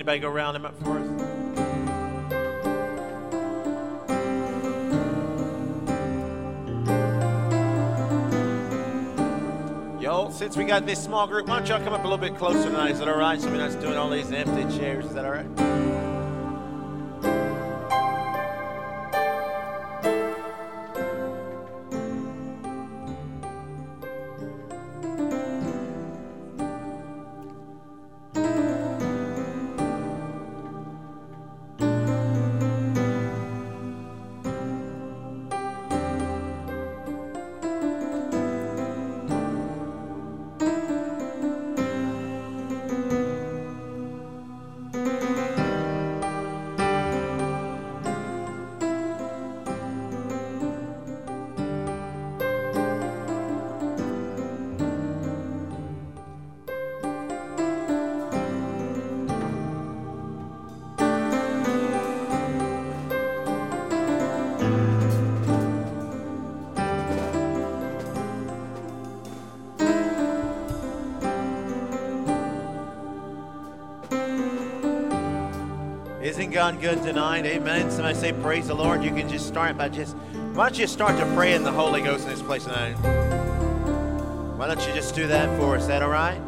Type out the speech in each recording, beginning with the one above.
Anybody go round him up for us? Yo, since we got this small group, why don't y'all come up a little bit closer tonight? Is that all right? So we're not doing all these empty chairs. Is that all right? Isn't God good tonight? Amen. Somebody say praise the Lord. You can just start by why don't you start to pray in the Holy Ghost in this place tonight? Why don't you just do that for us? Is that all right?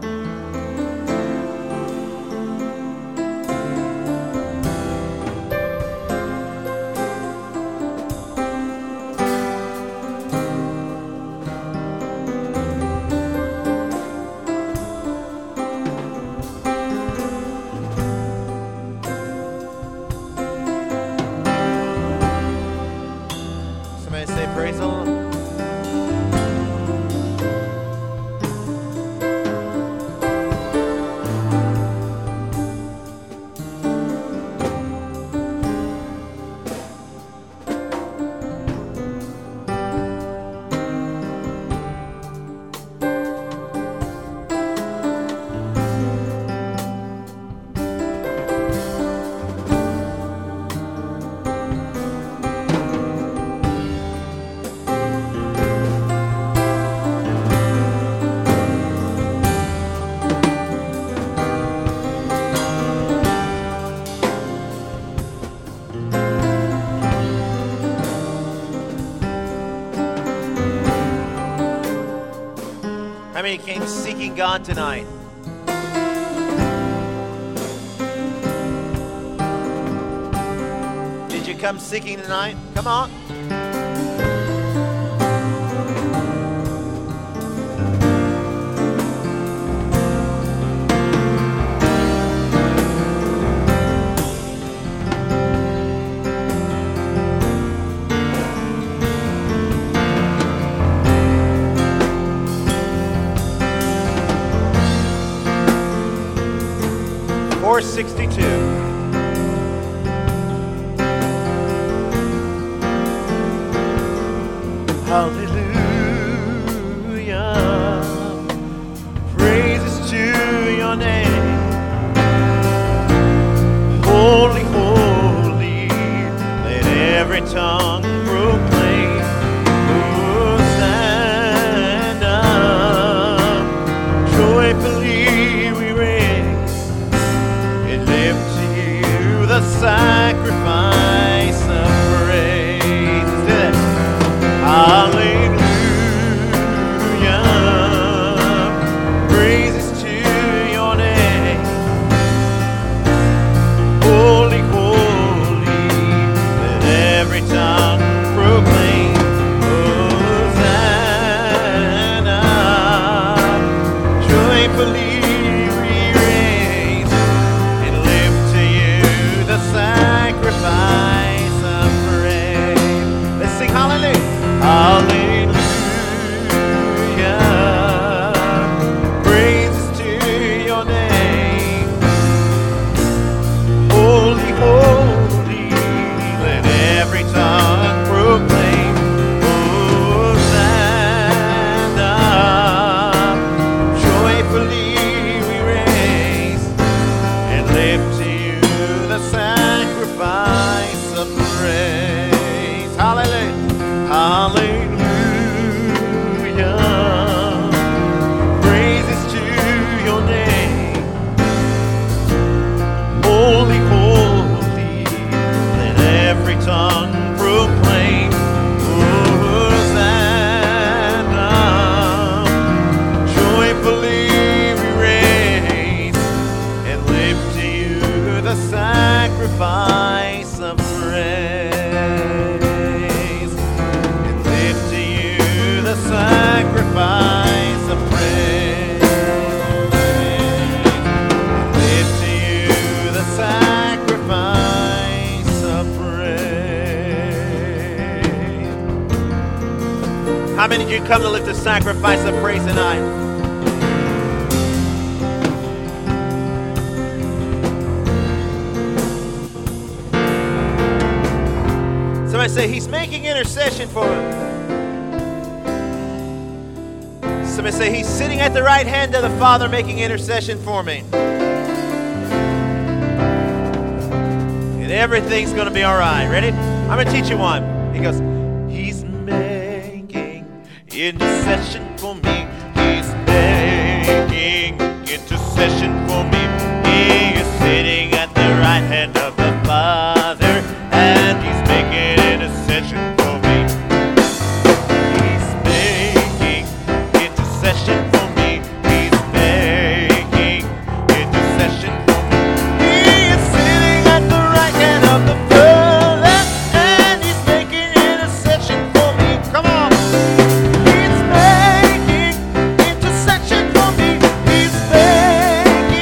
How many came seeking God tonight? Did you come seeking tonight? Come on. Verse 62. Hallelujah. Praises to your name. Holy, holy, let every tongue proclaim. Hosanna, joyfully we raise and lift to you the sacrifice of praise. Let's do that. Hallelujah. Praises to your name. Holy, holy, let every tongue proclaim. Hosanna, joyfully we raise and lift to you the sacrifice of praise. Let's sing hallelujah. Hallelujah. Praises to your name. Holy, holy, let every tongue proclaim. Hosanna, joyfully you come to lift a sacrifice of praise tonight. Somebody say, He's making intercession for him. Somebody say, He's sitting at the right hand of the Father making intercession for me. And everything's going to be all right. Ready? I'm going to teach you one. He goes, He's making intercession for me. He's making intercession for me. He is sitting at the right hand of the Father, and He's making intercession for me. He's making intercession for me. He's making intercession for me. He is sitting at the right hand of the Father, and He's making intercession for me. Come on. He's making intercession for me. He's making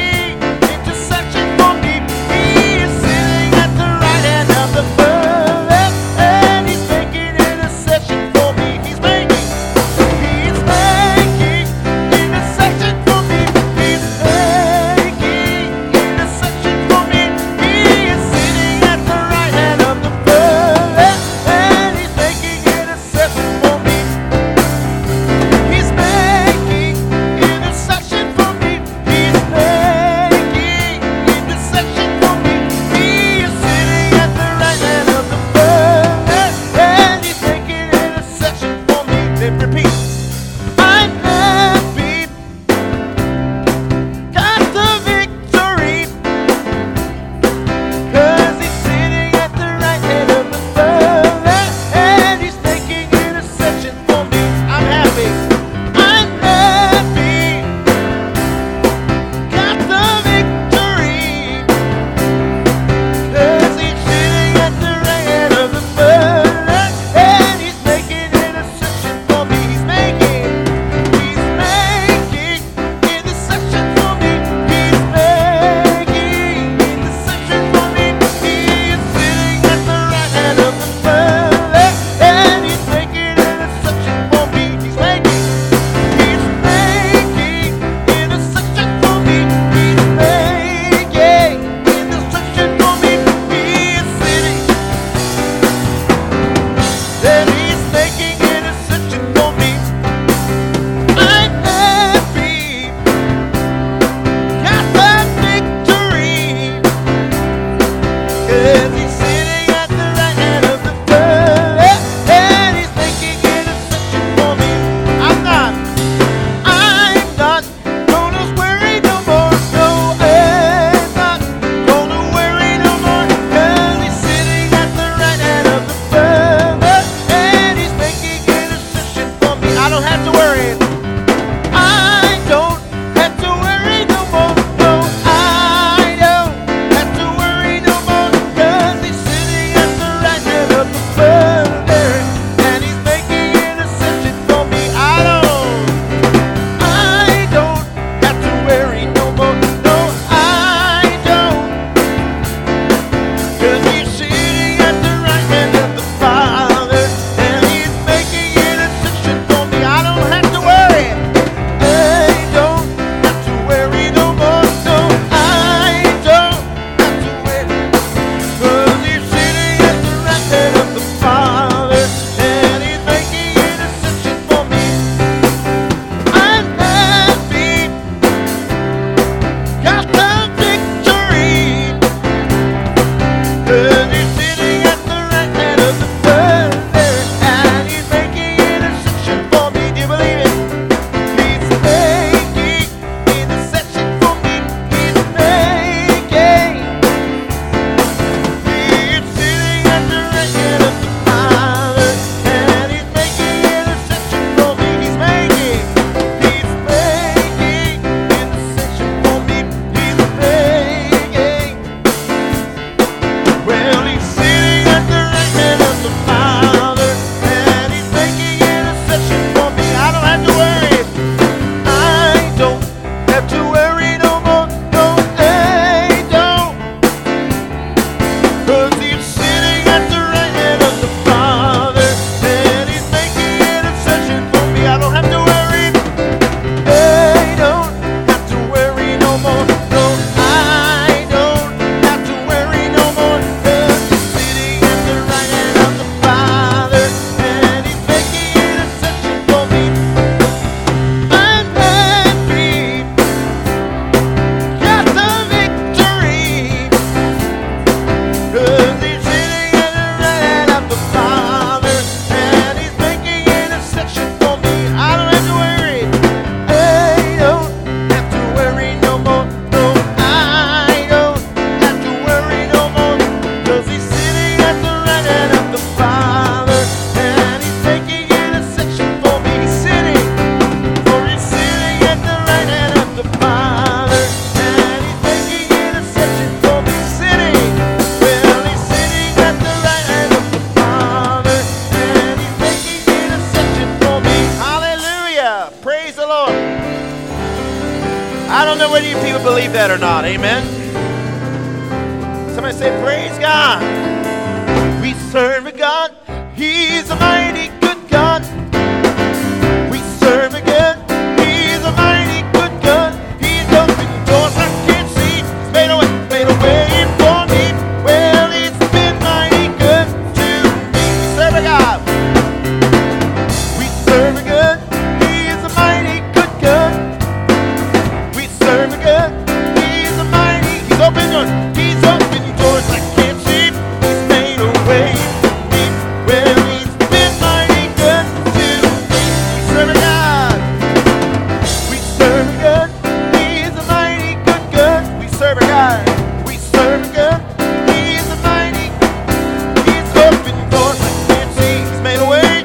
I don't know whether you people believe that or not. Amen. Somebody say, praise God. We serve a God. He's a mighty good God. We serve a God. He's a mighty good God. He's opened doors I can't see. He's made a way for me. Well, it's been mighty good to me. We serve a God. We serve a God. He's a mighty good God. We serve a God. He's a mighty. He's opened doors. He's opened doors I can't see. He's made a way for me. Well, he's been mighty good to me. We serve a God. We serve a God. He's a mighty good God. We serve a God. We serve a God. He's a mighty. He's opened doors I can't see. He's made a way.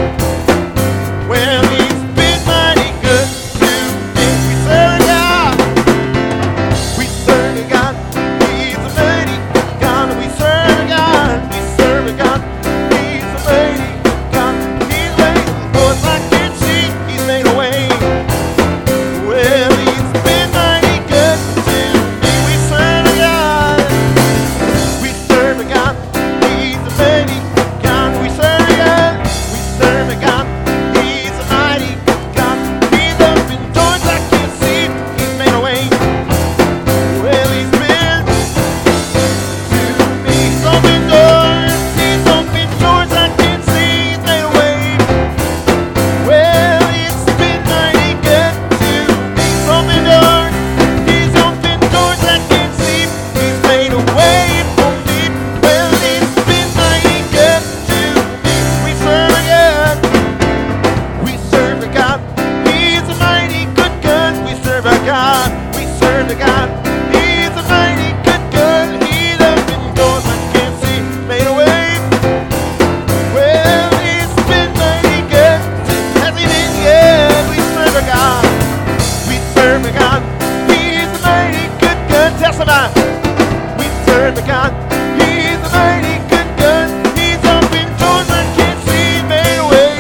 Well, he's been mighty good to me. We serve a God. We serve a God. He's a mighty God. We serve a God. We serve a God. He's a mighty God. He's made doors I can't see. He's made a way. Well, he's been mighty good to me. We serve a God. We serve a God. He's a mighty God. We serve a God. We serve a God. He's a mighty God. He's opened doors I can't see. He's made a way. Well, he's been to me. He's opened doors. He's opened doors I can't see. He's made a way. Well, it's been mighty good to me. He's opened doors. He's opened doors I can't see. He's made a way for me. Well, it's been mighty good to me. We serve a God. We serve a God. He's a mighty good God. We serve a God. We serve a God. He's a mighty good God. He's opened doors I can't see. Made a way. Well, it's been mighty good. Has he been good? We serve a God. We serve a God. He's a mighty good God. Tell somebody. We serve a God. He's a mighty good God. He's opened doors I can't see. Made a way.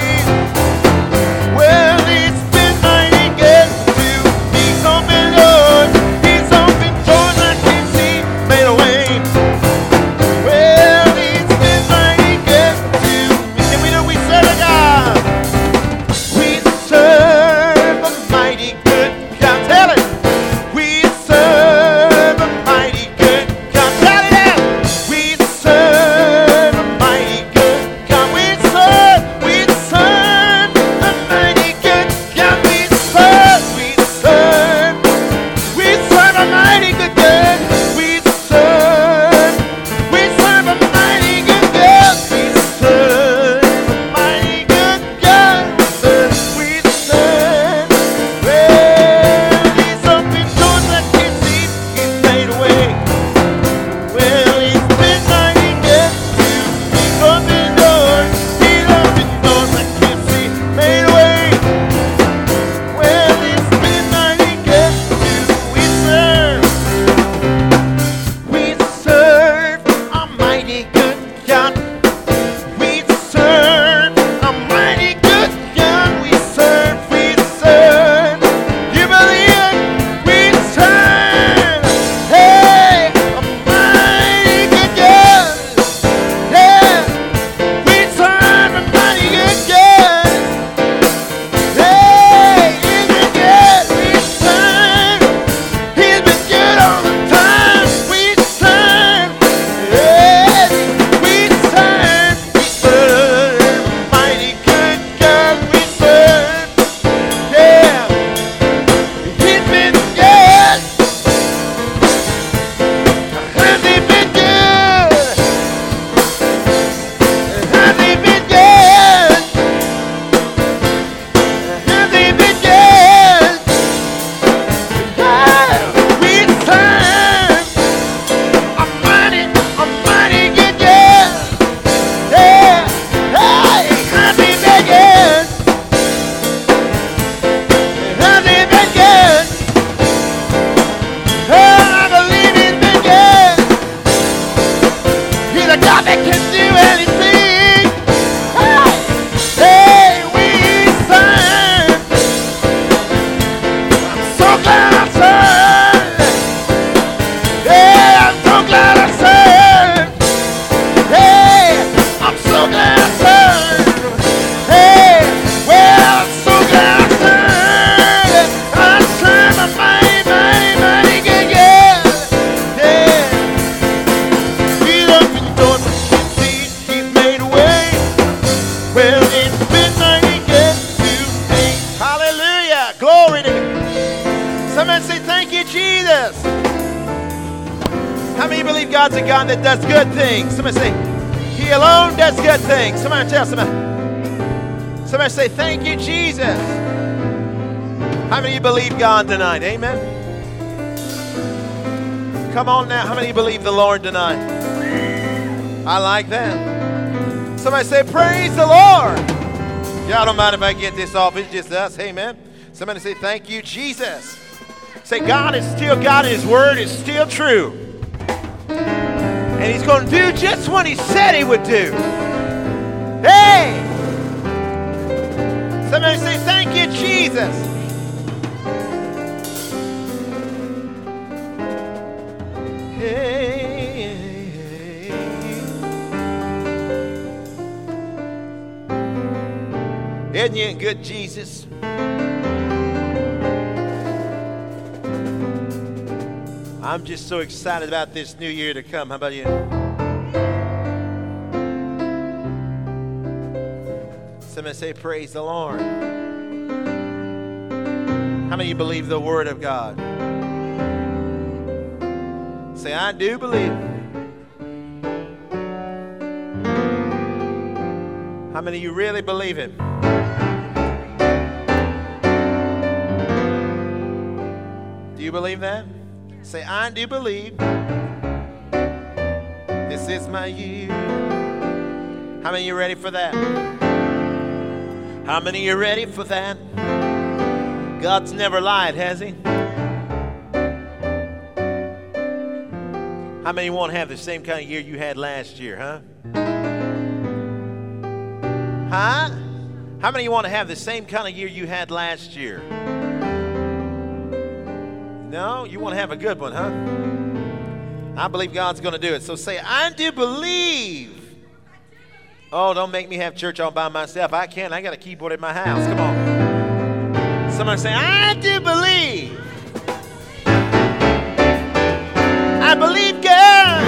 Well, it's been mighty good to me. He's opened doors. He's opened Somebody say, thank you, Jesus. How many believe God's a God that does good things? Somebody say, He alone does good things. Somebody tell somebody. Somebody say, thank you, Jesus. How many believe God tonight? Amen. Come on now. How many believe the Lord tonight? I like that. Somebody say, praise the Lord. Y'all don't mind if I get this off. It's just us. Amen. Somebody say, thank you, Jesus. Say, God is still God and His word is still true. And He's going to do just what He said He would do. Hey! Somebody say, thank you, Jesus. Hey. Isn't you good, Jesus? I'm just so excited about this new year to come. How about you? Somebody say, praise the Lord. How many of you believe the Word of God? Say, I do believe. How many of you really believe Him? Do you believe that? Say, I do believe this is my year. How many of you ready for that? How many of you ready for that? God's never lied, has He? How many want to have the same kind of year you had last year, huh? Huh? How many want to have the same kind of year you had last year? No? You want to have a good one, huh? I believe God's going to do it. So say, I do believe. Oh, don't make me have church all by myself. I can't. I got a keyboard in my house. Come on. Somebody say, I do believe. I believe God.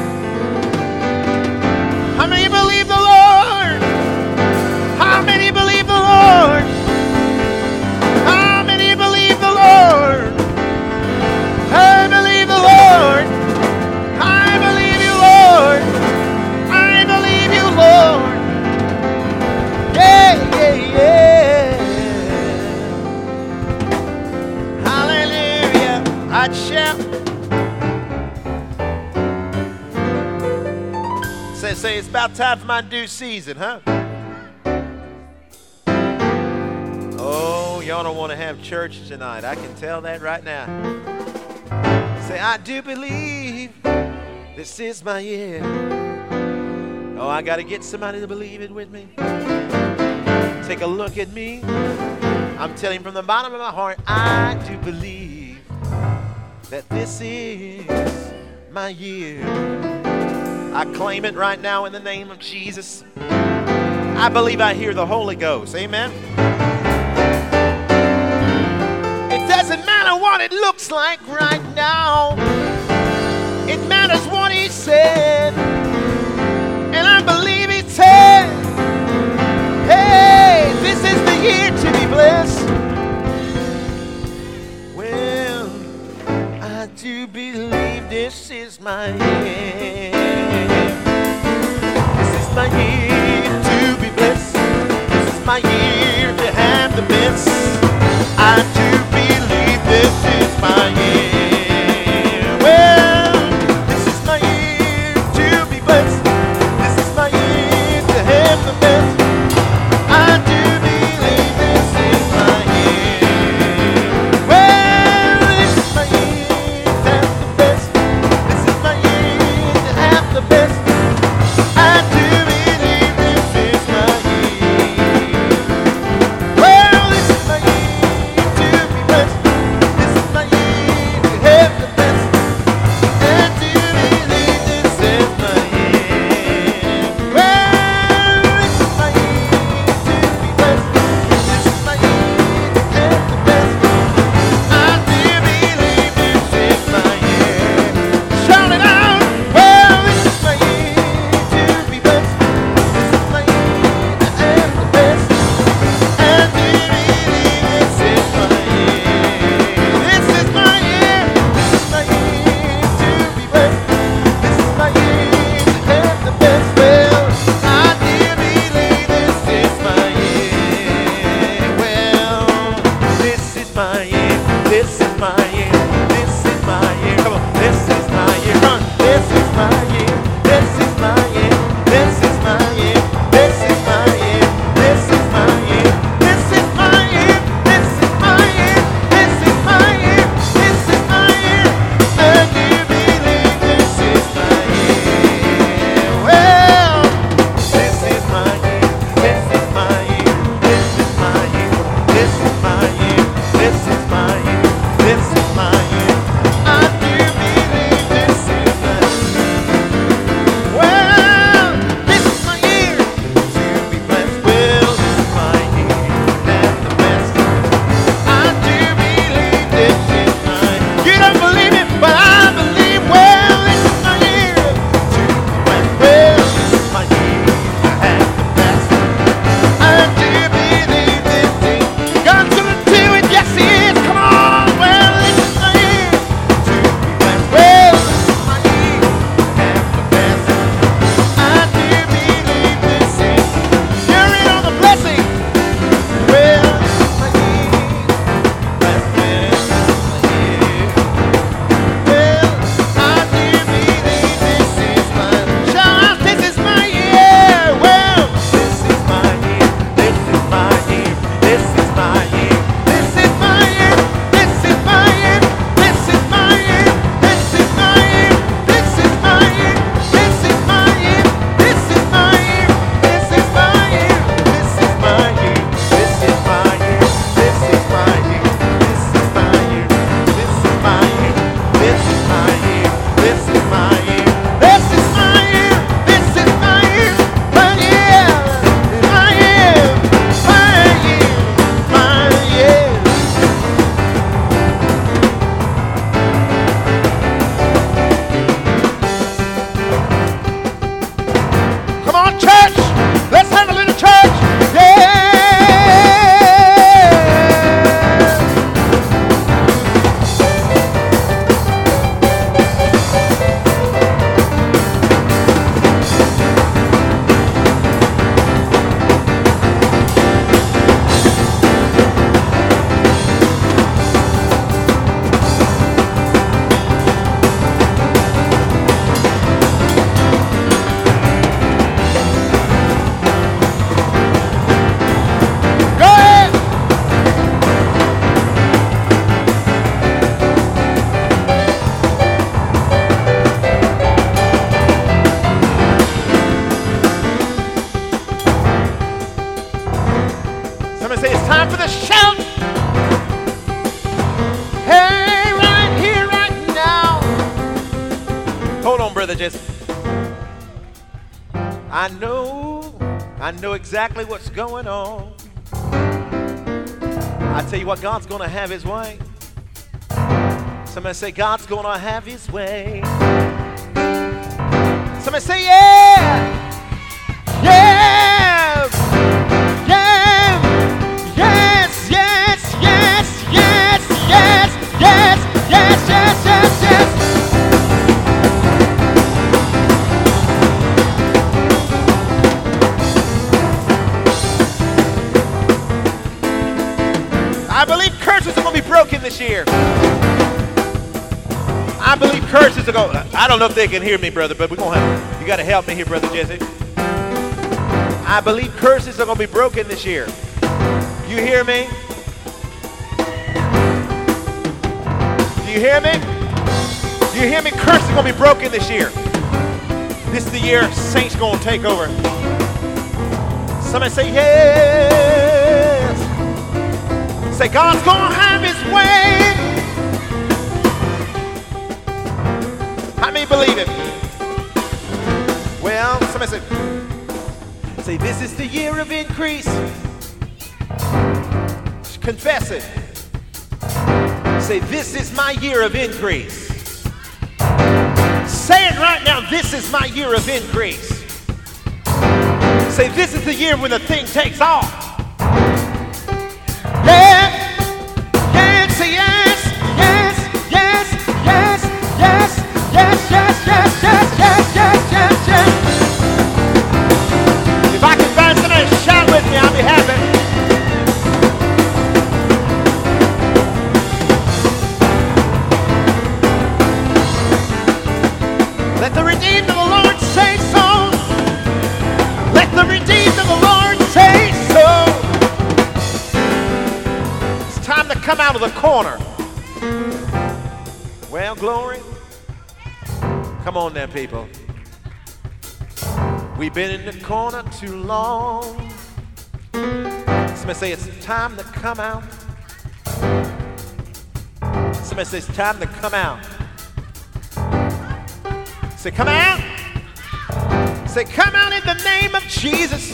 How many believe the Lord? How many believe the Lord? How many believe the Lord? I believe the Lord. I believe you, Lord. I believe you, Lord. Yeah, yeah, yeah. Hallelujah. I'd shout. Say it's about time for my due season, huh? Oh, y'all don't want to have church tonight. I can tell that right now. Say, I do believe this is my year. Oh, I got to get somebody to believe it with me. Take a look at me. I'm telling you from the bottom of my heart, I do believe that this is my year. I claim it right now in the name of Jesus. I believe I hear the Holy Ghost. Amen. It doesn't matter what it looks like right now. It matters what He said. And I believe He said, hey, this is the year to be blessed. Well, I do believe this is my year. This is my year to be blessed. This is my year to have the best. I do believe this is my year. Well, this is my year to be blessed. This is my year to have the best. I do believe this is my year. Well, this is my year to have the best. This is my year to have the best. I do believe this is my year. just, I know exactly what's going on. I tell you what, God's going to have his way. Somebody say, God's going to have his way. Somebody say, yeah. Yeah. Yeah. Yes, yes, yes, yes, yes, yes, yes, yes, yes, yes. I believe curses are going to be broken this year. I believe curses are going. I don't know if they can hear me, brother, but we're going to have. You got to help me here, brother Jesse. I believe curses are going to be broken this year. You hear me? Do you hear me? Do you hear me? Curses are going to be broken this year. This is the year saints going to take over. Somebody say yes. Say God's going to have his way. How many believe it? Well, somebody say, this is the year of increase. Confess it. Say, this is my year of increase. Say it right now, this is my year of increase. Say, this is the year when the thing takes off. Yeah. Yeah, say yes, yes, yes, yes, yes. Yes, yes, yes, yes, yes, yes, yes, yes. If I can find somebody to shout with me, I'll be happy. Let the redeemed of the Lord say so. Let the redeemed of the Lord say so. It's time to come out of the corner. Well, glory. Come on then, people. We've been in the corner too long. Somebody say it's time to come out. Somebody say it's time to come out. Say come out. Say come out in the name of Jesus.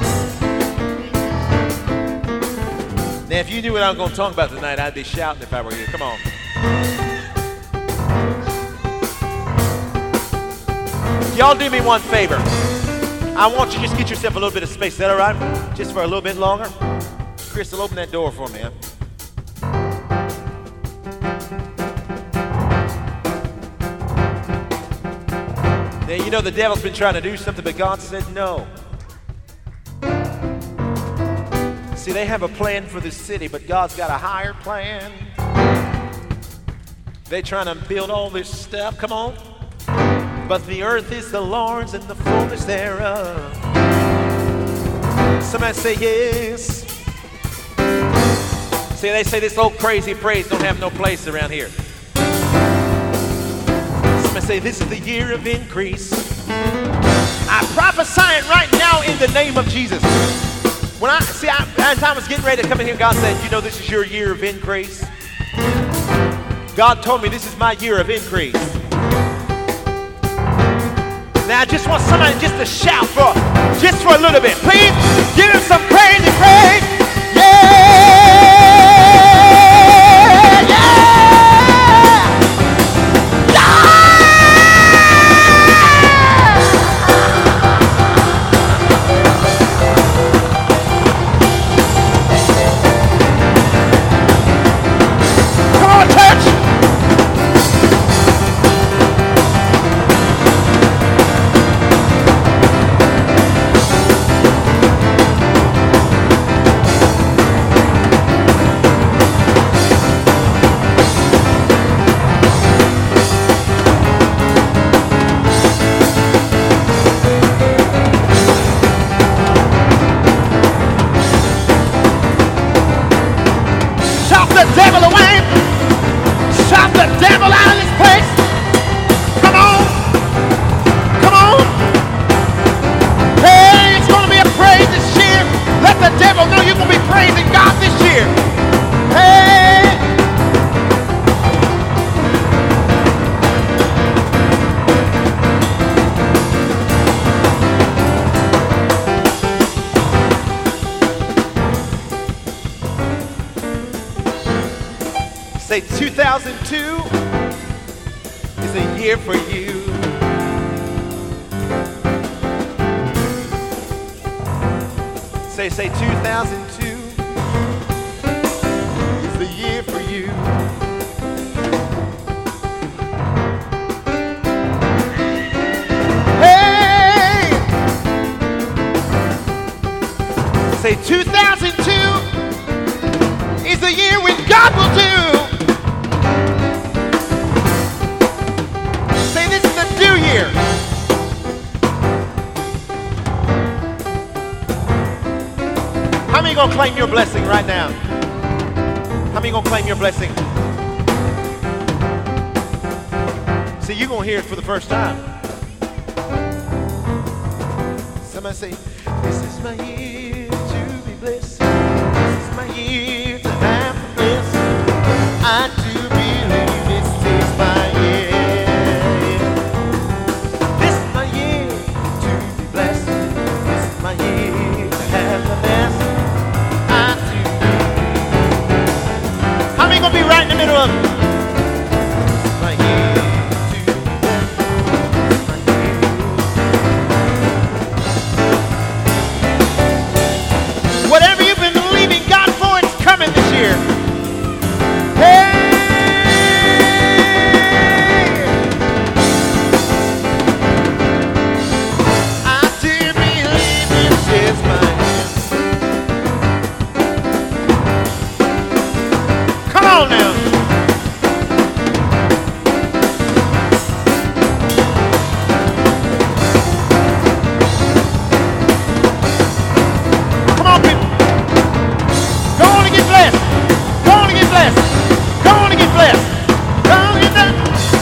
Now if you knew what I was going to talk about tonight, I'd be shouting if I were you. Come on. Y'all do me one favor. I want you to just get yourself a little bit of space. Is that all right? Just for a little bit longer. Crystal, open that door for me. Huh? Now, you know the devil's been trying to do something, but God said no. See, they have a plan for the city, but God's got a higher plan. They're trying to build all this stuff. Come on. But the earth is the Lord's and the fullness thereof. Somebody say yes. See, they say this old crazy praise don't have no place around here. Somebody say this is the year of increase. I prophesy it right now in the name of Jesus. When as I was getting ready to come in here, God said, you know this is your year of increase. God told me this is my year of increase. Now I just want somebody just to shout for a little bit. Please give him some crazy praise. Yeah! Say 2002 is a year for you. Say 2002 is the year for you. Hey! Say 2002 is the year when God will do. Say this is the new year. How many gonna claim your blessing right now? How many gonna claim your blessing? See, you're gonna hear it for the first time. Somebody say, this is my year to be blessed. This is my year to have the bliss. I do believe this is my year. This is my year to be blessed. This is my year to have the best. Gonna be right in the middle of it. My year to be blessed. My year. Whatever you've been believing God for, it's coming this year. Hey! I do believe this is my year. Come on now. Come on, people. Go on and get blessed. Go on and get blessed. Go on and get blessed. Go on and get blessed.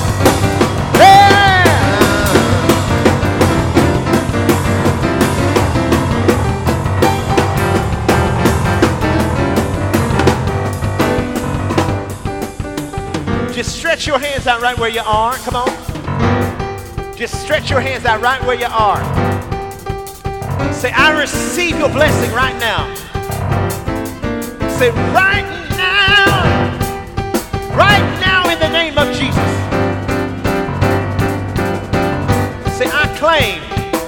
Just stretch your hands out right where you are. Come on. Just stretch your hands out right where you are. Say, I receive your blessing right now. Say, right now. Right now in the name of Jesus. Say, I claim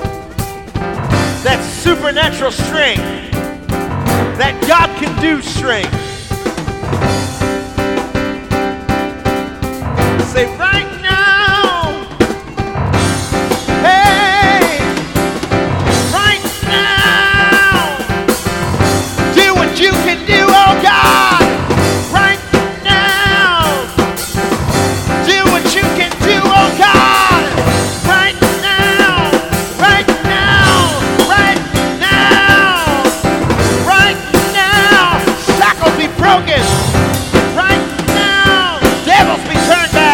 that supernatural strength, that God can do strength. Say right now, hey, right now, do what you can do, oh God, right now, do what you can do, oh God, right now, right now, right now, right now, shackles be broken, right now, devils be turned back.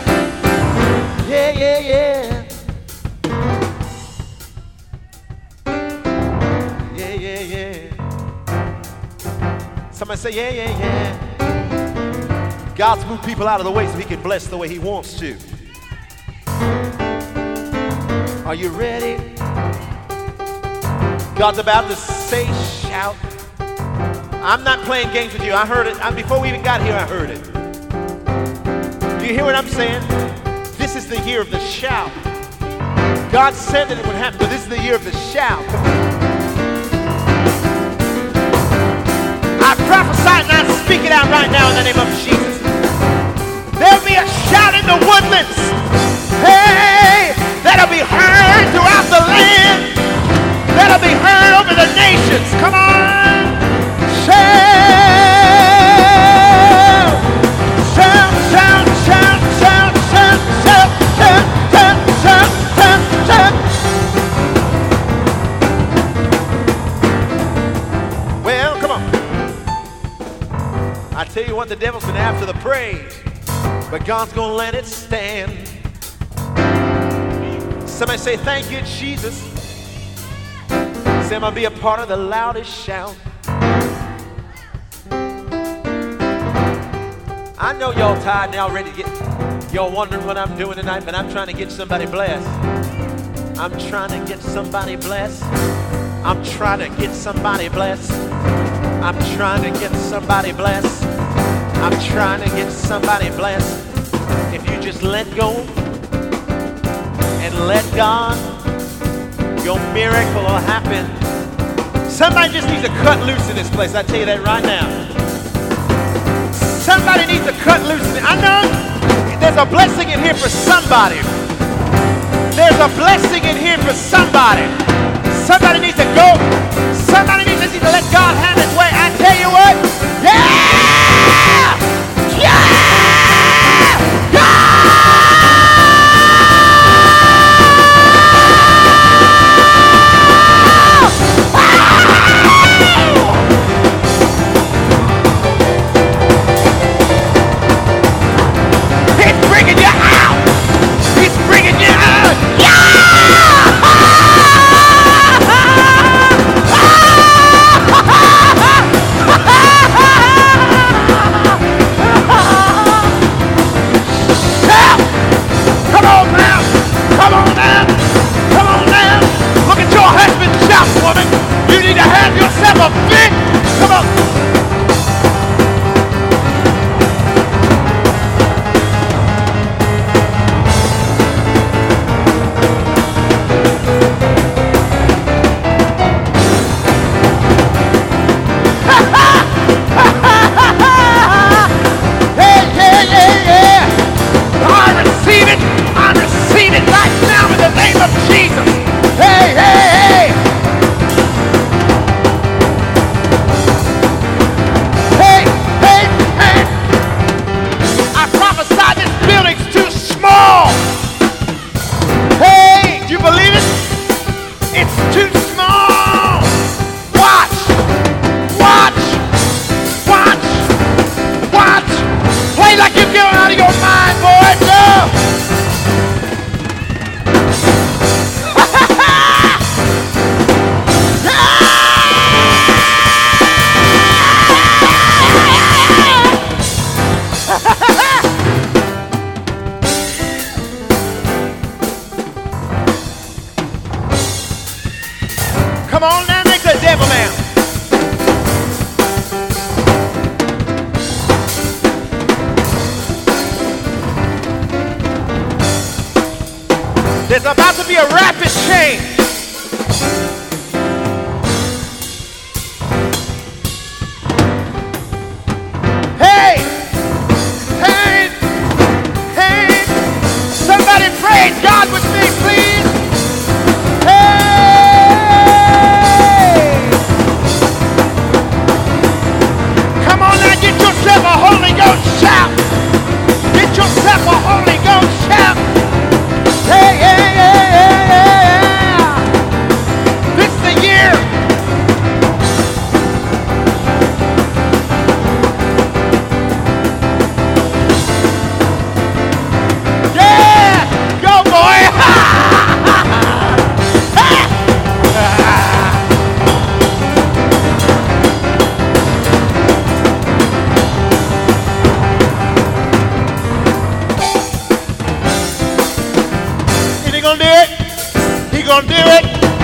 Somebody say, yeah, yeah, yeah. God's moved people out of the way so he can bless the way he wants to. Are you ready? God's about to say, shout. I'm not playing games with you. I heard it. Before we even got here, I heard it. Do you hear what I'm saying? This is the year of the shout. God said that it would happen, but this is the year of the shout. I prophesy and I speak it out right now in the name of Jesus. There'll be a shout in the woodlands. Hey, that'll be heard throughout the land. That'll be heard over the nations. Come on. Shout. Shout, shout, shout, shout, shout, shout, shout, shout, shout, shout, shout. Well, come on. I tell you what, the devil's been after the praise, but God's gonna let it stand. Somebody say, thank you, Jesus. Say, I'm gonna be a part of the loudest shout. I know y'all tired now, ready to get, y'all wondering what I'm doing tonight, but I'm trying to get somebody blessed. I'm trying to get somebody blessed. I'm trying to get somebody blessed. I'm trying to get somebody blessed. I'm trying to get somebody blessed. If you just let go and let God, your miracle will happen. Somebody just needs to cut loose in this place. I tell you that right now. Somebody needs to cut loose in it. I know there's a blessing in here for somebody. There's a blessing in here for somebody. Somebody needs to go. Somebody needs to let God have his way. I tell you what. Yeah! Yeah! He's bringing you out. He's bringing you out. Yeah! Woman, you need to have yourself a big, come on. Yeah. I receive it right now in the name of Jesus. Hey. Come on now, make the devil man. There's about to be a rapid change. Hey! Somebody praise God with me, please. A Holy Ghost shout. Get yourself a Holy Ghost shout. Hey. This is the year. Yeah, go boy. He gonna do it.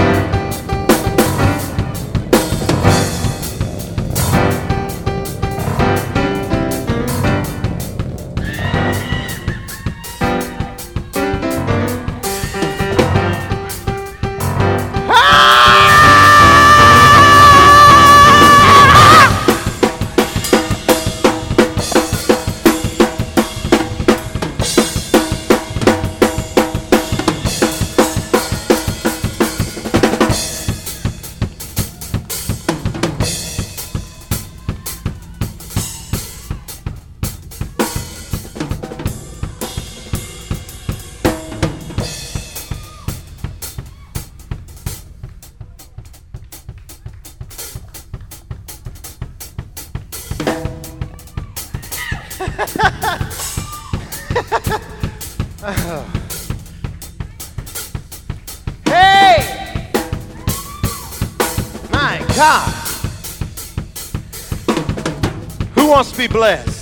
Hey! My God! Who wants to be blessed?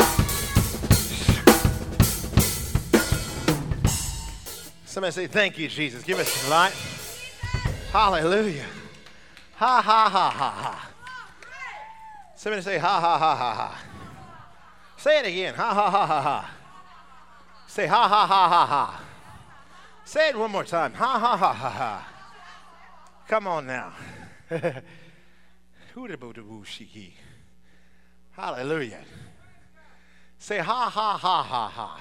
Somebody say, thank you, Jesus. Give us some light. Hallelujah. Ha, ha, ha, ha, ha. Somebody say, ha, ha, ha, ha, ha. Say it again. Ha, ha, ha, ha, ha. Say ha, ha, ha, ha, ha. Say it one more time. Ha, ha, ha, ha, ha. Come on now. Hallelujah. Say ha, ha, ha, ha, ha.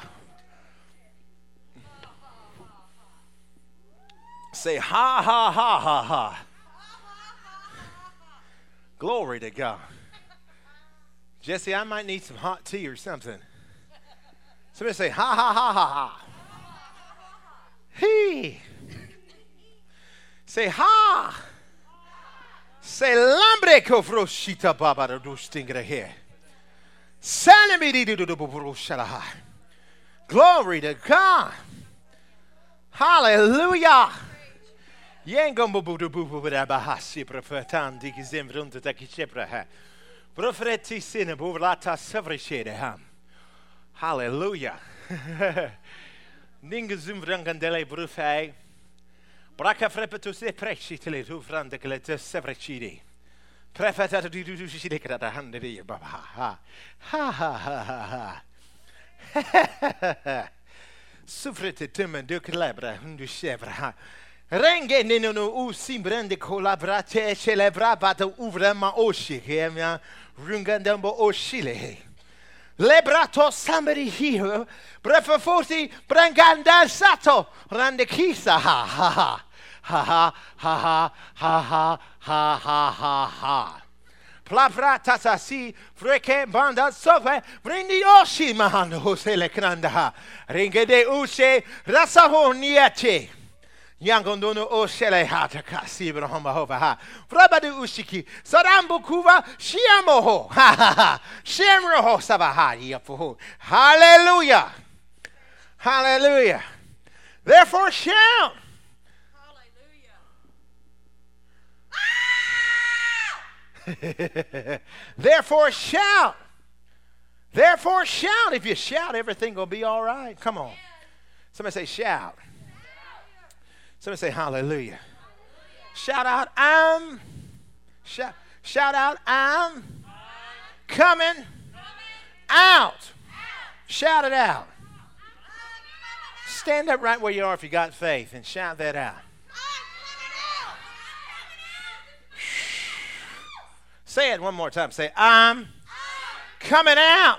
Say ha, ha, ha, ha, ha. Glory to God. Jesse, I might need some hot tea or something. Somebody say ha, ha, ha, ha, ha. He. Say ha. Say lambre kofroshita baba do stingre here. Glory to God. Hallelujah. Hallelujah. Ningazumvrangandele brufei. Braka frepetus de prexitele rufrande glete sevrechidi. Prefeta du shidekata handedi baba. Ha ha ha ha. Sufrete tumen du celebra hundu chevra. Renge nino u simbrande collabrate celebra bata uvra ma oshi kemia rungandambo oshile. Lebrato somebody here. Brefa forti branganda sato rande kisa ha ha ha ha ha ha ha ha ha ha ha. Plavra tatasi freke banda sofe brindi oshi mahando hosele knanda ringe de ushe rasaho niache. Yangondono o shele hata kasi brahma hova ha. Frabadu ushiki sarambu kuva shiamoho ha ha ha. Shemroho sabahari yafuho. Hallelujah. Hallelujah. Therefore shout. Hallelujah. Therefore shout. Therefore shout. If you shout, everything will be all right. Come on. Somebody say shout. Somebody say hallelujah. Shout out, shout out, I'm coming out. Shout it out. Stand up right where you are if you got faith and shout that out. Say it one more time. Say, I'm coming out.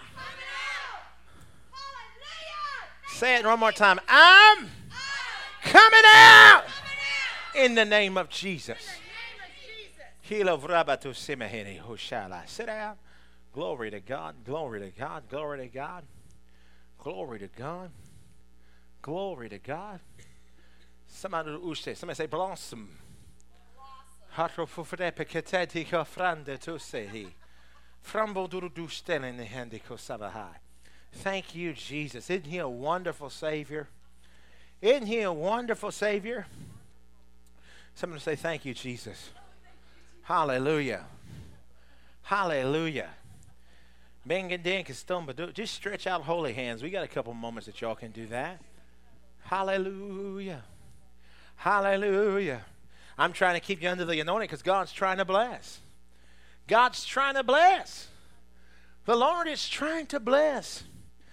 Say it one more time. I'm coming out in the name of Jesus. Sit down. Glory to God. Glory to God. Glory to God. Glory to God. Glory to God. Somebody say blossom. Thank you, Jesus. Isn't he a wonderful Savior? Isn't he a wonderful Savior? Somebody say, thank you, Jesus. Hallelujah. Hallelujah. Just stretch out holy hands. We got a couple moments that y'all can do that. Hallelujah. Hallelujah. I'm trying to keep you under the anointing because God's trying to bless. God's trying to bless. The Lord is trying to bless.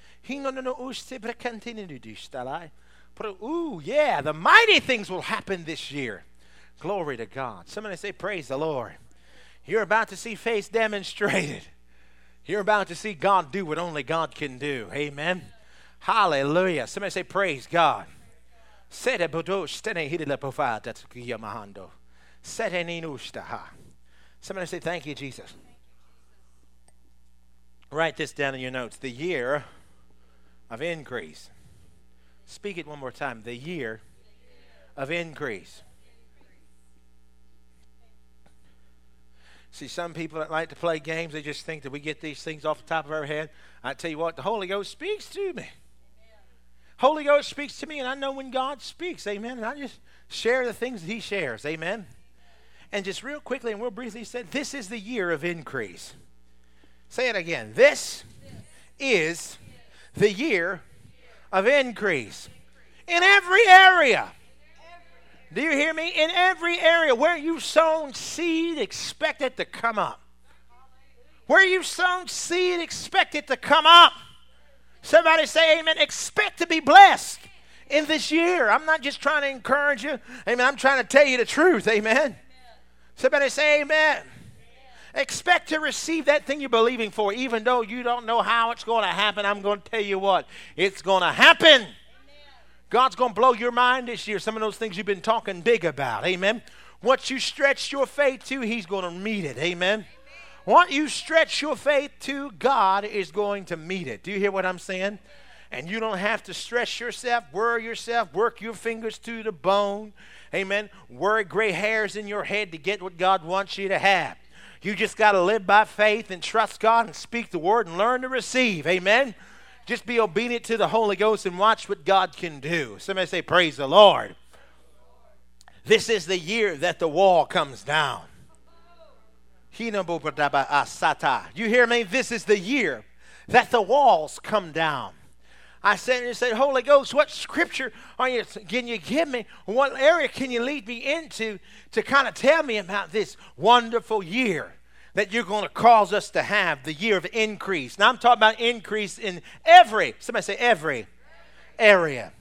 Ooh, yeah, the mighty things will happen this year. Glory to God. Somebody say, praise the Lord. You're about to see faith demonstrated. You're about to see God do what only God can do. Amen. Hallelujah. Somebody say, praise God. Somebody say, thank you, Jesus. Write this down in your notes. The year of increase. Speak it one more time. The year of increase. See, some people that like to play games, they just think that we get these things off the top of our head. I tell you what, the Holy Ghost speaks to me. Holy Ghost speaks to me, and I know when God speaks. Amen. And I just share the things that he shares. Amen. And just real quickly and real briefly, he said, this is the year of increase. Say it again. This is the year of increase. In every area. Do you hear me? In every area where you've sown seed, expect it to come up. Where you've sown seed, expect it to come up. Somebody say amen. Expect to be blessed in this year. I'm not just trying to encourage you. Amen. I'm trying to tell you the truth. Amen. Somebody say amen. Expect to receive that thing you're believing for, even though you don't know how it's going to happen. I'm going to tell you what, it's going to happen. God's going to blow your mind this year. Some of those things you've been talking big about. Amen. What you stretch your faith to, he's going to meet it. Amen. What you stretch your faith to, God is going to meet it. Do you hear what I'm saying? And you don't have to stress yourself, worry yourself, work your fingers to the bone. Amen. Worry gray hairs in your head to get what God wants you to have. You just got to live by faith and trust God and speak the word and learn to receive. Amen. Just be obedient to the Holy Ghost and watch what God can do. Somebody say, praise the Lord. This is the year that the wall comes down. You hear me? This is the year that the walls come down. I said, and said, Holy Ghost, what scripture can you give me? What area can you lead me into to kind of tell me about this wonderful year that you're going to cause us to have, the year of increase? Now, I'm talking about increase in somebody say every area.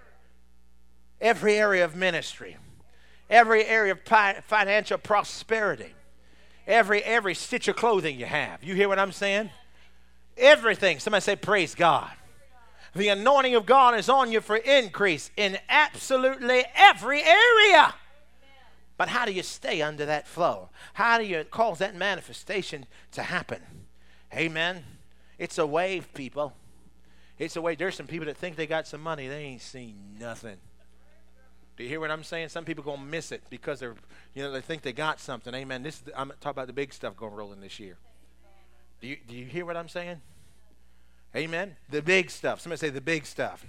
Every area of ministry. Every area of financial prosperity. Every stitch of clothing you have. You hear what I'm saying? Everything. Somebody say, praise God. The anointing of God is on you for increase in absolutely every area. But how do you stay under that flow? How do you cause that manifestation to happen? Amen. It's a wave, people. It's a wave. There's some people that think they got some money. They ain't seen nothing. Do you hear what I'm saying? Some people going to miss it because they think they got something. Amen. I'm talking about the big stuff going rolling this year. Do you hear what I'm saying? Amen. The big stuff. Somebody say the big stuff.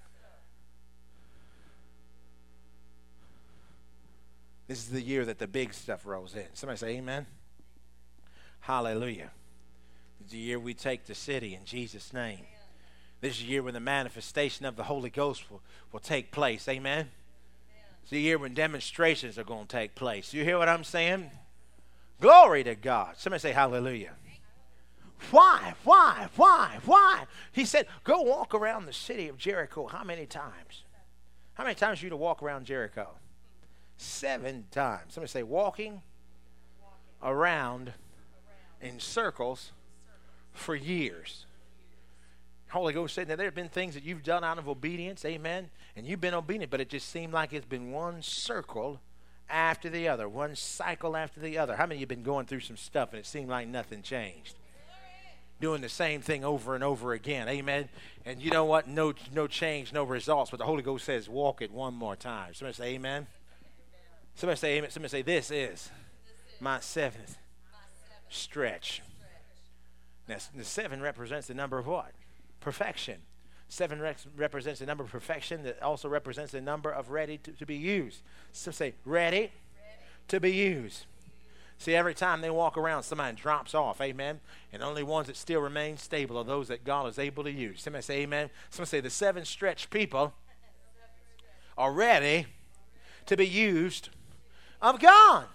This is the year that the big stuff rolls in. Somebody say amen. Hallelujah. This is the year we take the city in Jesus' name. This is the year when the manifestation of the Holy Ghost will take place. Amen. It's the year when demonstrations are going to take place. You hear what I'm saying? Glory to God. Somebody say hallelujah. Why? He said, go walk around the city of Jericho. How many times? How many times you to walk around Jericho? 7 times. Somebody say walking around in circles for years. Holy Ghost said that there have been things that you've done out of obedience, amen, and you've been obedient, but it just seemed like it's been one circle after the other, one cycle after the other. How many of you have been going through some stuff and it seemed like nothing changed? Doing the same thing over and over again, amen. And you know what? No change, no results. But the Holy Ghost says, walk it one more time. Somebody say amen. Somebody say amen. Somebody say, this is my 7th stretch. Now, the 7 represents the number of what? Perfection. 7 represents the number of perfection. That also represents the number of ready to be used. So say, ready to be used. See, every time they walk around, somebody drops off, amen. And only ones that still remain stable are those that God is able to use. Somebody say amen. Somebody say the 7 stretched people are ready to be used of God.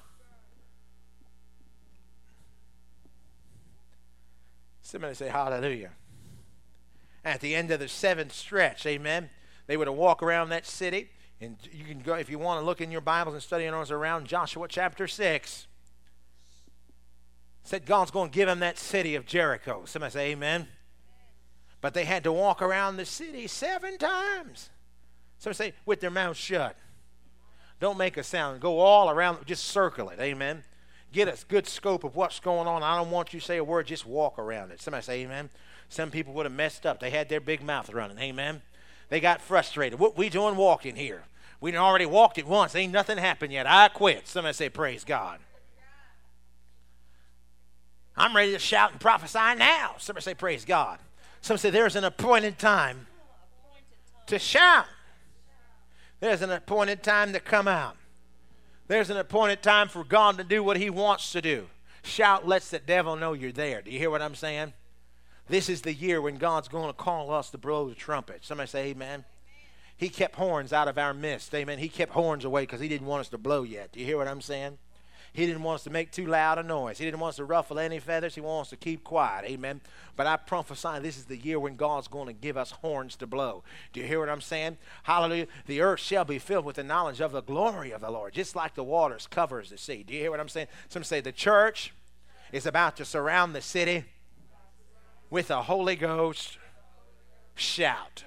Somebody say hallelujah. At the end of the 7th stretch, amen, they would walk around that city. And you can go, if you want to look in your Bibles and study on around Joshua chapter 6. Said God's going to give them that city of Jericho. Somebody say amen. But they had to walk around the city 7 times. Somebody say with their mouth shut. Don't make a sound. Go all around. Just circle it. Amen. Get a good scope of what's going on. I don't want you to say a word. Just walk around it. Somebody say amen. Some people would have messed up. They had their big mouth running. Amen. They got frustrated. What we doing walking here? We already walked it once. Ain't nothing happened yet. I quit. Somebody say praise God. I'm ready to shout and prophesy now. Somebody say praise God. Somebody say there's an appointed time to shout. There's an appointed time to come out. There's an appointed time for God to do what he wants to do. Shout lets the devil know you're there. Do you hear what I'm saying? This is the year when God's going to call us to blow the trumpet. Somebody say amen. He kept horns out of our midst. Amen. He kept horns away because he didn't want us to blow yet. Do you hear what I'm saying? He didn't want us to make too loud a noise. He didn't want us to ruffle any feathers. He wants us to keep quiet. Amen. But I prophesy this is the year when God's going to give us horns to blow. Do you hear what I'm saying? Hallelujah. The earth shall be filled with the knowledge of the glory of the Lord, just like the waters covers the sea. Do you hear what I'm saying? Some say the church is about to surround the city with a Holy Ghost shout.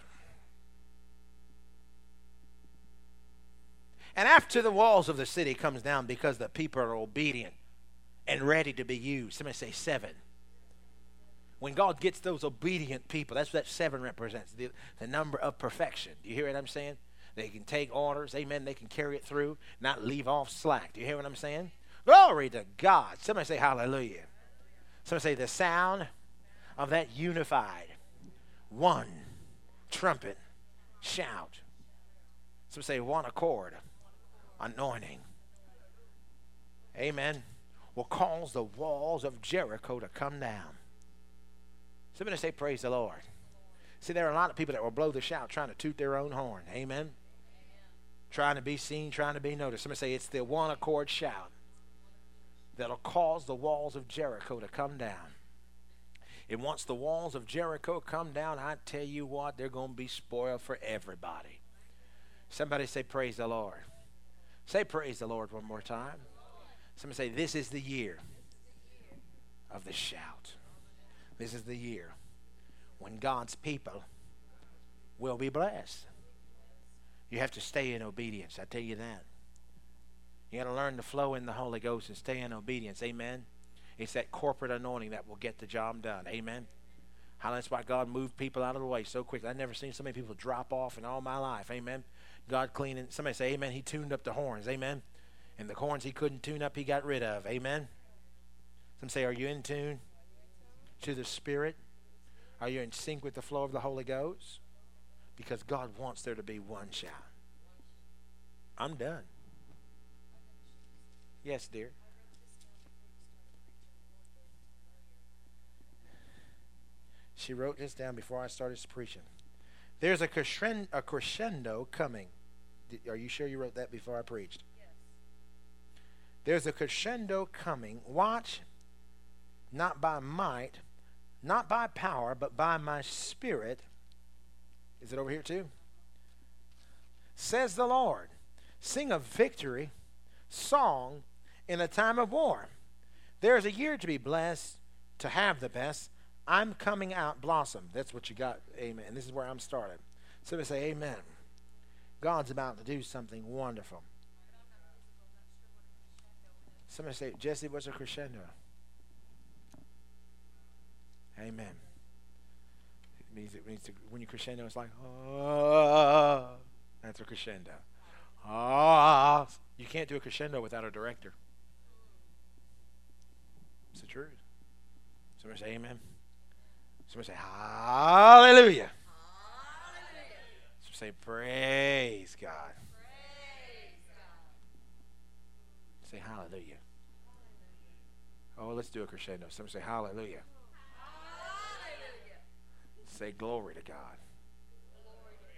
And after the walls of the city comes down because the people are obedient and ready to be used. Somebody say 7. When God gets those obedient people, that's what that 7 represents, the number of perfection. Do you hear what I'm saying? They can take orders, amen, they can carry it through, not leave off slack. Do you hear what I'm saying? Glory to God. Somebody say hallelujah. Somebody say the sound of that unified one trumpet shout. Somebody say one accord anointing, amen, will cause the walls of Jericho to come down. Somebody say praise the Lord. See, there are a lot of people that will blow the shout trying to toot their own horn, amen, trying to be seen, trying to be noticed. Somebody say it's the one accord shout that'll cause the walls of Jericho to come down. And once the walls of Jericho come down, I tell you what, they're going to be spoiled for everybody. Somebody say praise the Lord. Say praise the Lord one more time. Somebody say this is the year of the shout. This is the year when God's people will be blessed. You have to stay in obedience. I tell you that. You got to learn to flow in the Holy Ghost and stay in obedience. Amen. It's that corporate anointing that will get the job done. Amen. That's why God moved people out of the way so quickly. I've never seen so many people drop off in all my life. Amen. God cleaning. Somebody say amen. He tuned up the horns. Amen. And the horns he couldn't tune up, he got rid of. Amen. Some say, are you in tune to the Spirit? Are you in sync with the flow of the Holy Ghost? Because God wants there to be one shout. I'm done. Yes, dear. She wrote this down before I started preaching. There's a crescendo coming. Are you sure you wrote that before I preached? Yes. There's a crescendo coming. Watch, not by might, not by power, but by my Spirit. Is it over here too? Says the Lord. Sing a victory song in a time of war. There's a year to be blessed, to have the best. I'm coming out blossom. That's what you got. Amen. And this is where I'm starting. Somebody say amen. God's about to do something wonderful. Somebody say, Jesse, what's a crescendo? Amen. It means when you crescendo, it's like, oh, that's a crescendo. Oh, you can't do a crescendo without a director. It's the truth. Somebody say amen. Somebody say hallelujah. Hallelujah. Somebody say praise God. Praise God. Say hallelujah. Oh, let's do a crescendo. Somebody say hallelujah. Hallelujah. Say glory to God. Glory to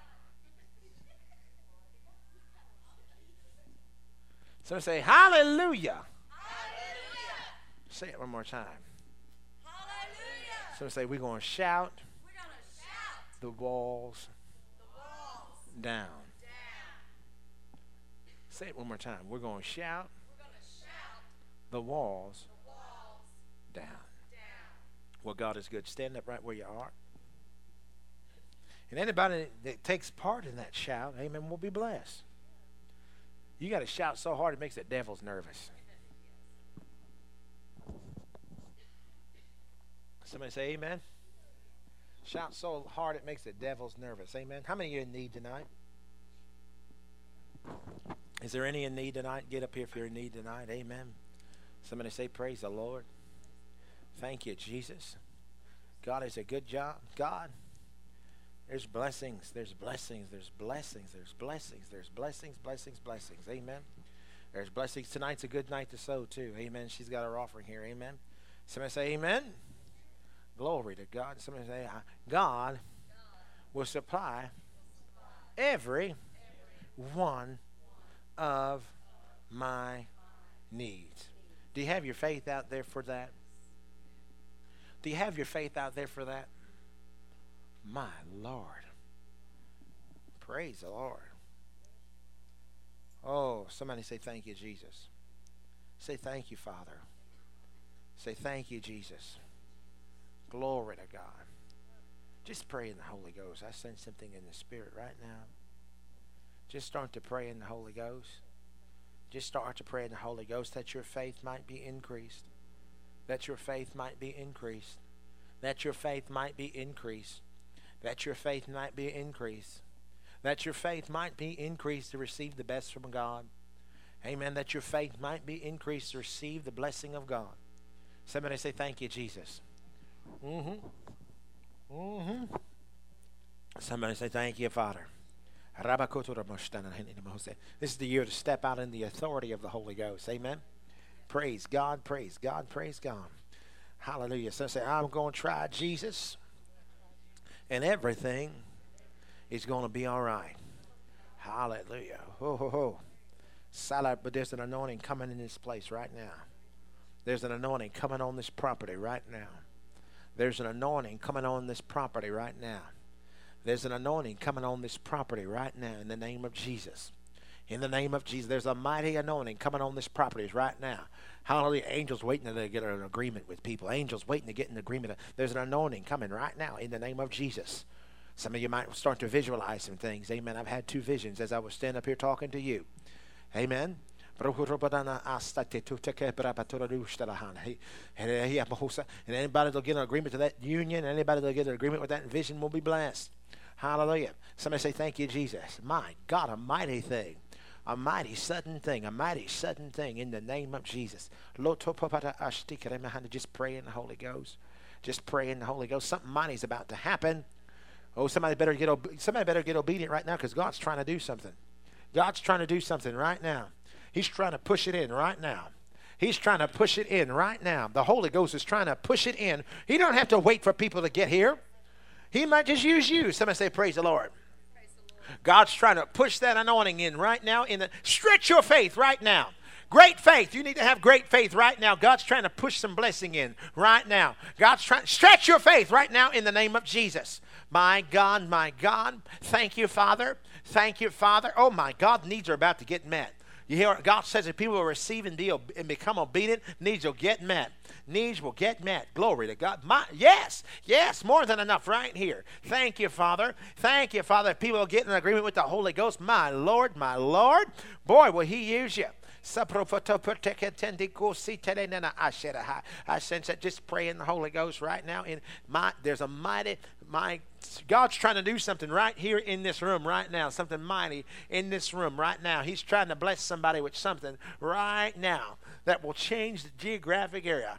God. Somebody say hallelujah. Hallelujah. Say it one more time. So say we're going to shout the walls down. Say it one more time. We're going to shout the walls down. Well, God is good. Stand up right where you are. And anybody that takes part in that shout, amen, will be blessed. You got to shout so hard it makes the devils nervous. Somebody say amen. Shout so hard it makes the devils nervous. Amen. How many of you in need tonight? Is there any in need tonight? Get up here if you're in need tonight. Amen. Somebody say praise the Lord. Thank you, Jesus. God is a good job. God, there's blessings. There's blessings. There's blessings. There's blessings. There's blessings, blessings, blessings. Amen. There's blessings. Tonight's a good night to sow too. Amen. She's got her offering here. Amen. Somebody say amen. Glory to God. Somebody say, God will supply every one of my needs. Do you have your faith out there for that? Do you have your faith out there for that? My Lord. Praise the Lord. Oh, somebody say thank you, Jesus. Say thank you, Father. Say thank you, Jesus. Glory to God. Just pray in the Holy Ghost. I sense something in the Spirit right now. Just start to pray in the Holy Ghost. Just start to pray in the Holy Ghost that your faith might be increased. That your faith might be increased. That your faith might be increased. That your faith might be increased. That your faith might be increased to receive the best from God. Amen. That your faith might be increased to receive the blessing of God. Somebody say thank you, Jesus. Somebody say thank you, Father. This is the year to step out in the authority of the Holy Ghost. Amen. Praise God, praise God, praise God. Hallelujah. So say, I'm going to try Jesus, and everything is going to be all right. Hallelujah. Ho, ho, ho. But there's an anointing coming in this place right now. There's an anointing coming on this property right now. There's an anointing coming on this property right now. There's an anointing coming on this property right now in the name of Jesus. In the name of Jesus, there's a mighty anointing coming on this property right now. Hallelujah. Angels waiting to get an agreement with people. Angels waiting to get an agreement. There's an anointing coming right now in the name of Jesus. Some of you might start to visualize some things. Amen. I've had 2 visions as I was standing up here talking to you. Amen. And anybody that'll get an agreement to that union, anybody that'll get an agreement with that vision will be blessed. Hallelujah. Somebody say, thank you, Jesus. My God, a mighty thing. A mighty sudden thing. A mighty sudden thing in the name of Jesus. Just pray in the Holy Ghost. Just pray in the Holy Ghost. Something mighty is about to happen. Oh, somebody better get obedient right now, because God's trying to do something. God's trying to do something right now. He's trying to push it in right now. He's trying to push it in right now. The Holy Ghost is trying to push it in. He don't have to wait for people to get here. He might just use you. Somebody say, praise the Lord. Praise the Lord. God's trying to push that anointing in right now. Stretch your faith right now. Great faith. You need to have great faith right now. God's trying to push some blessing in right now. God's trying to stretch your faith right now in the name of Jesus. My God, my God. Thank you, Father. Thank you, Father. Oh, my God, needs are about to get met. You hear what God says? If people will receive and become obedient, needs will get met. Needs will get met. Glory to God. Yes, more than enough right here. Thank you, Father. Thank you, Father. If people will get in agreement with the Holy Ghost, my Lord, boy, will He use you. I sense that. Just pray in the Holy Ghost right now. There's a mighty, God's trying to do something right here in this room right now. Something mighty in this room right now. He's trying to bless somebody with something right now that will change the geographic area.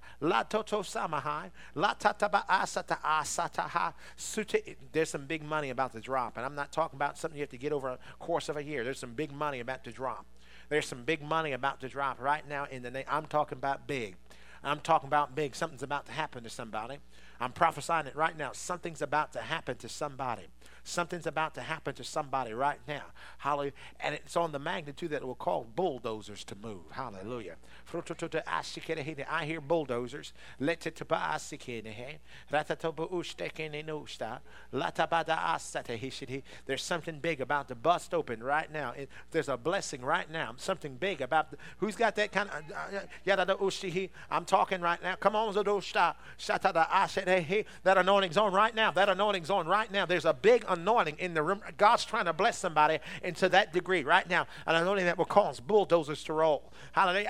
There's some big money about to drop. And I'm not talking about something you have to get over a course of a year. There's some big money about to drop. There's some big money about to drop right now in the name. I'm talking about big. I'm talking about big. Something's about to happen to somebody. I'm prophesying it right now. Something's about to happen to somebody. Something's about to happen to somebody right now. Hallelujah. And it's on the magnitude that it will cause bulldozers to move. Hallelujah. I hear bulldozers. There's something big about to bust open right now. There's a blessing right now. Something big about who's got that kind of I'm talking right now. Come on, that anointing's on right now. That anointing's on right now. There's a big anointing in the room. God's trying to bless somebody into that degree right now. An anointing that will cause bulldozers to roll. Hallelujah.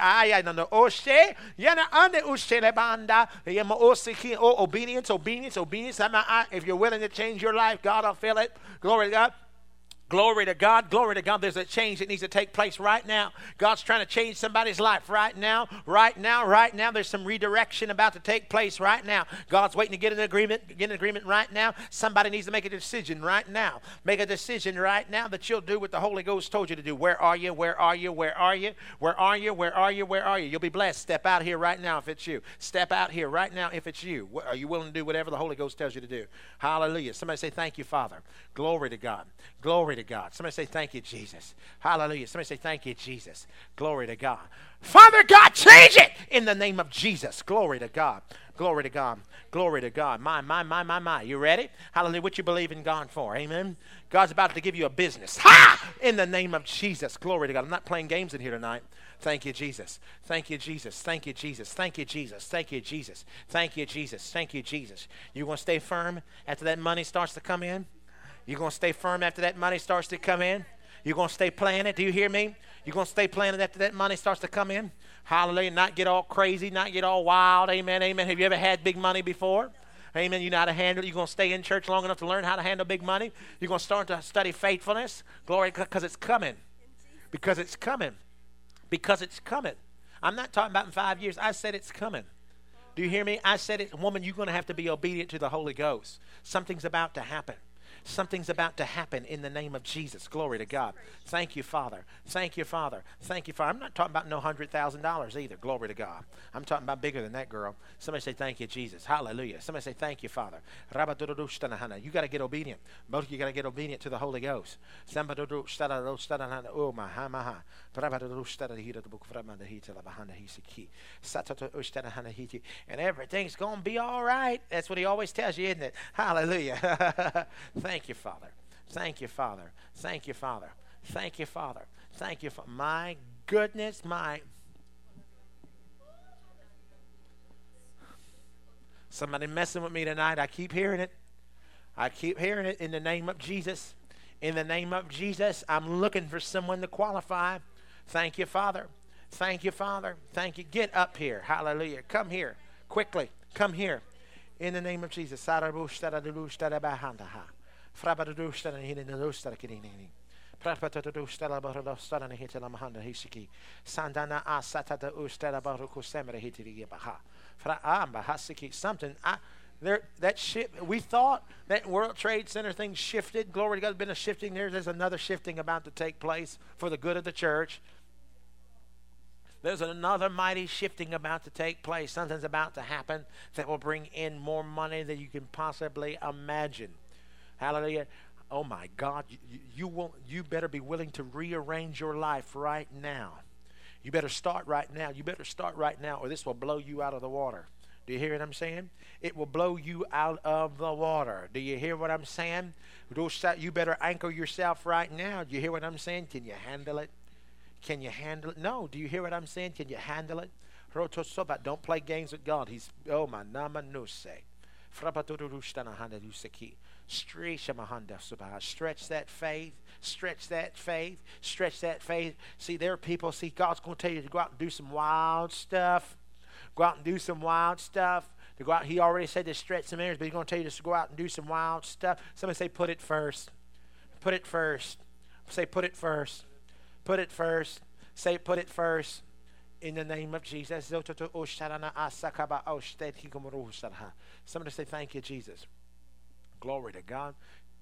Obedience. If you're willing to change your life, God will fill it. Glory to God. Glory to God. Glory to God. There's a change that needs to take place right now. God's trying to change somebody's life right now. Right now. There's some redirection about to take place right now. God's waiting to get an agreement right now. Somebody needs to make a decision right now. Make a decision right now that you'll do what the Holy Ghost told you to do. Where are you? Where are you? Where are you? Where are you? Where are you? Where are you? You'll be blessed. Step out here right now if it's you. Step out here right now if it's you. Are you willing to do whatever the Holy Ghost tells you to do? Hallelujah. Somebody say, thank you, Father. Glory to God. Glory Glory to God. Somebody say, thank you, Jesus. Hallelujah. Somebody say, thank you, Jesus. Glory to God. Father God, change it in the name of Jesus. Glory to God. Glory to God. Glory to God. My. You ready? Hallelujah. What you believe in God for? Amen. God's about to give you a business. Ha! In the name of Jesus. Glory to God. I'm not playing games in here tonight. Thank you, Jesus. Thank you, Jesus. Thank you, Jesus. Thank you, Jesus. Thank you, Jesus. Thank you, Jesus. Thank you, Jesus. You going to stay firm after that money starts to come in? You're going to stay firm after that money starts to come in? You're going to stay planted? Do you hear me? You're going to stay planted after that money starts to come in? Hallelujah. Not get all crazy, not get all wild. Amen, amen. Have you ever had big money before? Amen. You know how to handle it. You're going to stay in church long enough to learn how to handle big money. You're going to start to study faithfulness. Glory, because it's coming. Because it's coming. Because it's coming. I'm not talking about in 5 years. I said it's coming. Do you hear me? I said it. Woman, you're going to have to be obedient to the Holy Ghost. Something's about to happen. Something's about to happen in the name of Jesus. Glory to God. Thank you, Father. Thank you, Father. Thank you, Father. I'm not talking about no $100,000 either. Glory to God. I'm talking about bigger than that, girl. Somebody say, thank you, Jesus. Hallelujah. Somebody say, thank you, Father. You got to get obedient. Both of you got to get obedient to the Holy Ghost. And everything's going to be all right. That's what he always tells you, isn't it? Hallelujah. Thank you, Father. Thank you, Father. Thank you, Father. Thank you, Father. Thank you, Father. My goodness, somebody messing with me tonight. I keep hearing it. I keep hearing it in the name of Jesus. In the name of Jesus, I'm looking for someone to qualify. Thank you, Father. Thank you, Father. Thank you. Get up here. Hallelujah. Come here. Quickly. Come here. In the name of Jesus. Something. That ship, we thought that World Trade Center thing shifted. Glory to God, there's been a shifting there. There's another shifting about to take place for the good of the church. There's another mighty shifting about to take place. Something's about to happen that will bring in more money than you can possibly imagine. Hallelujah. Oh my God, you better be willing to rearrange your life right now. You better start right now. You better start right now, or this will blow you out of the water. Do you hear what I'm saying? It will blow you out of the water. Do you hear what I'm saying? You better anchor yourself right now. Do you hear what I'm saying? Can you handle it? Can you handle it? No. Do you hear what I'm saying? Can you handle it? Don't play games with God. He's, oh my namanuse. Stretch that faith. Stretch that faith. Stretch that faith. See, there are people, God's going to tell you to go out and do some wild stuff. Go out and do some wild stuff. To go out, he already said to stretch some areas, but he's going to tell you to go out and do some wild stuff. Somebody say, put it first. Put it first. Say, put it first. Put it first. Say, put it first. In the name of Jesus. Somebody say, thank you, Jesus. Glory to God.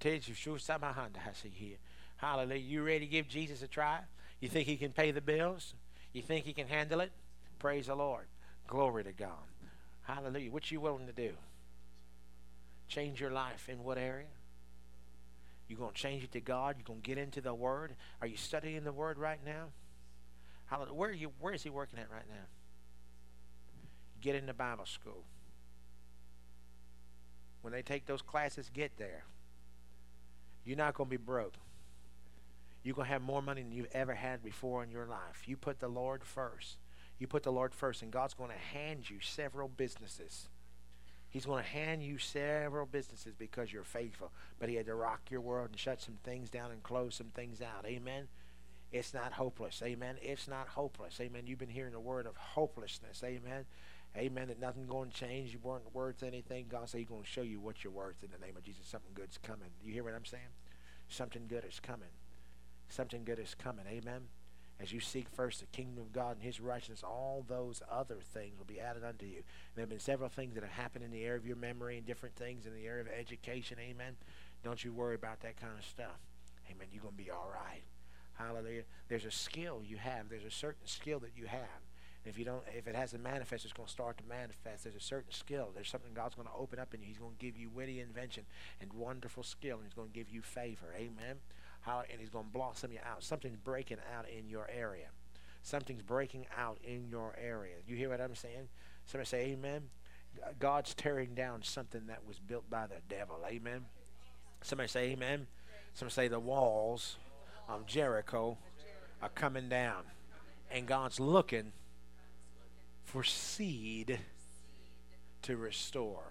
Hallelujah. You ready to give Jesus a try? You think he can pay the bills? You think he can handle it? Praise the Lord. Glory to God. Hallelujah. What you willing to do? Change your life in what area? You're going to change it to God. You're going to get into the Word. Are you studying the Word right now? Hallelujah. Where is he working at right now? Get into Bible school. When they take those classes, get there. You're not going to be broke. You're going to have more money than you've ever had before in your life. You put the Lord first. You put the Lord first, and God's going to hand you several businesses. He's going to hand you several businesses because you're faithful. But he had to rock your world and shut some things down and close some things out. Amen. It's not hopeless. Amen. It's not hopeless. Amen. You've been hearing the word of hopelessness. Amen. Amen. That nothing's going to change. You weren't worth anything. God said he's going to show you what you're worth in the name of Jesus. Something good's coming. You hear what I'm saying? Something good is coming. Something good is coming. Amen. As you seek first the kingdom of God and his righteousness, all those other things will be added unto you. And there have been several things that have happened in the area of your memory and different things in the area of education. Amen. Don't you worry about that kind of stuff. Amen. You're going to be all right. Hallelujah. There's a skill you have. There's a certain skill that you have. And if it hasn't manifested, it's going to start to manifest. There's a certain skill. There's something God's going to open up in you. He's going to give you witty invention and wonderful skill, and he's going to give you favor. Amen. And he's going to blossom you out. Something's breaking out in your area. Something's breaking out in your area. You hear what I'm saying? Somebody say amen. God's tearing down something that was built by the devil. Amen. Somebody say amen. Somebody say the walls of Jericho are coming down. And God's looking for seed to restore.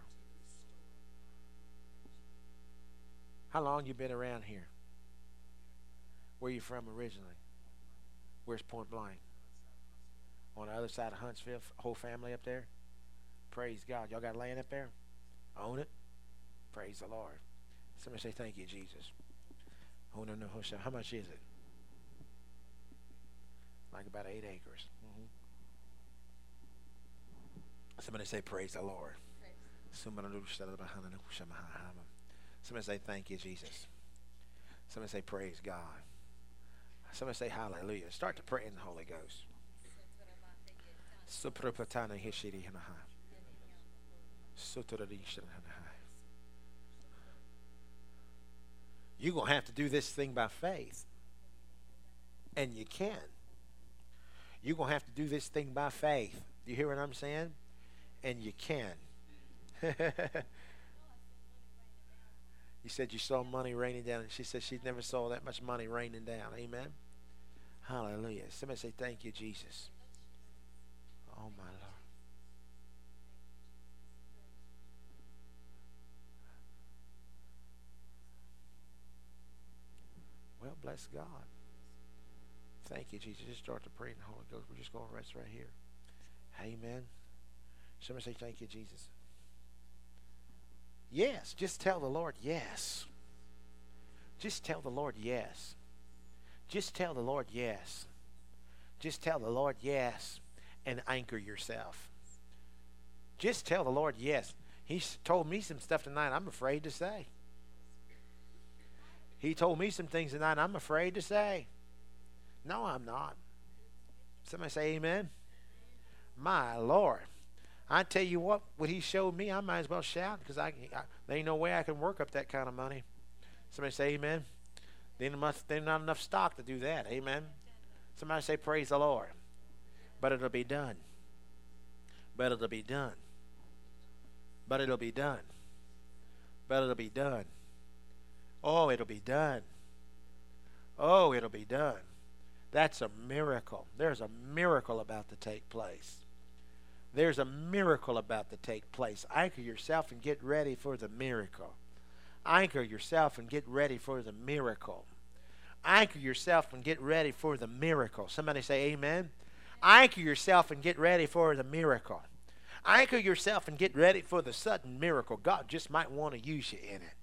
How long you been around here? Where you from originally? Where's Point Blank? On the other side of Huntsville, whole family up there? Praise God. Y'all got land up there? Own it? Praise the Lord. Somebody say thank you, Jesus. Oh, no, how much is it? Like about 8 acres. Somebody say praise the Lord. Somebody say thank you, Jesus. Somebody say praise God. Somebody say hallelujah. Start to pray in the Holy Ghost. You're going to have to do this thing by faith. And you can. You're going to have to do this thing by faith. Do you hear what I'm saying? And you can. You said you saw money raining down. And she said she never saw that much money raining down. Amen. Hallelujah. Somebody say thank you, Jesus. Oh, my Lord. Well, bless God. Thank you, Jesus. Just start to pray in the Holy Ghost. We're just going to rest right here. Amen. Somebody say thank you, Jesus. Yes. Just tell the Lord yes. Just tell the Lord yes. Just tell the Lord yes. Just tell the Lord yes and anchor yourself. Just tell the Lord yes. He's told me some stuff tonight I'm afraid to say. He told me some things tonight I'm afraid to say. No, I'm not. Somebody say amen. My Lord. I tell you what he showed me, I might as well shout because there ain't no way I can work up that kind of money. Somebody say amen. There's not enough stock to do that. Amen. Somebody say praise the Lord. But it'll be done. But it'll be done. But it'll be done. But it'll be done. Oh, it'll be done. Oh, it'll be done. That's a miracle. There's a miracle about to take place. There's a miracle about to take place. Anchor yourself and get ready for the miracle. Anchor yourself and get ready for the miracle. Anchor yourself and get ready for the miracle. Somebody say amen. Anchor yourself and get ready for the miracle. Anchor yourself and get ready for the sudden miracle. God just might want to use you in it.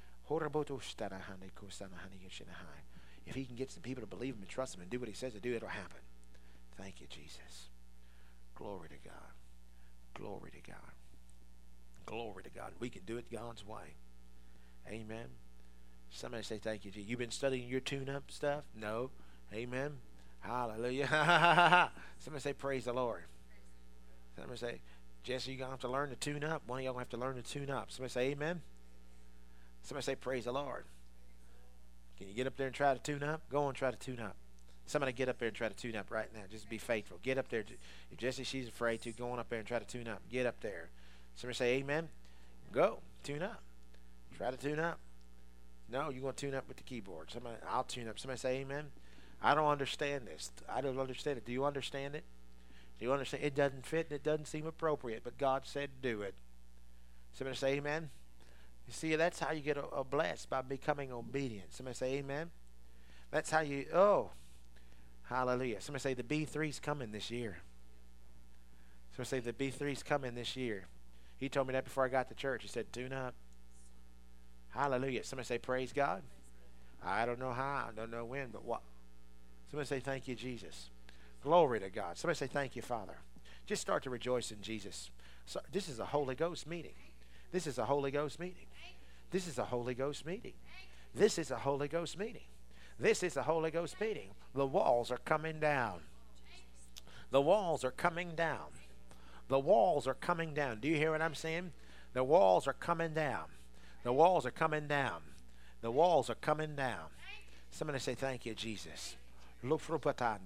If he can get some people to believe him and trust him and do what he says to do, it'll happen. Thank you, Jesus. Glory to God. Glory to God. Glory to God. We can do it God's way. Amen. Somebody say thank you, Jesus. You've been studying your tune-up stuff? No. Amen. Hallelujah. Somebody say praise the Lord. Somebody say, Jesse, you're going to have to learn to tune up. One of y'all going to have to learn to tune up. Somebody say amen. Somebody say praise the Lord. Can you get up there and try to tune up? Go on and try to tune up. Somebody get up there and try to tune up right now. Just be faithful. Get up there. If Jesse, she's afraid to, go on up there and try to tune up. Get up there. Somebody say amen. Go. Tune up. Try to tune up. No, you're going to tune up with the keyboard. Somebody, I'll tune up. Somebody say amen. I don't understand this. I don't understand it. Do you understand it? Do you understand? It doesn't fit and it doesn't seem appropriate, but God said do it. Somebody say amen. You see, that's how you get blessed, by becoming obedient. Somebody say amen. That's how you, hallelujah. Somebody say the B3's coming this year. Somebody say the B3's coming this year. He told me that before I got to church. He said, tune up. Hallelujah. Somebody say praise God. I don't know how. I don't know when, but what? Somebody say thank you, Jesus. Glory to God. Somebody say thank you, Father. Just start to rejoice in Jesus. So, this is a Holy Ghost meeting. This is a Holy Ghost meeting. This is a Holy Ghost meeting. This is a Holy Ghost meeting. This is a Holy Ghost meeting. The walls are coming down. The walls are coming down. The walls are coming down. Do you hear what I'm saying? The walls are coming down. The walls are coming down. The walls are coming down. Somebody say, thank you, Jesus. Ha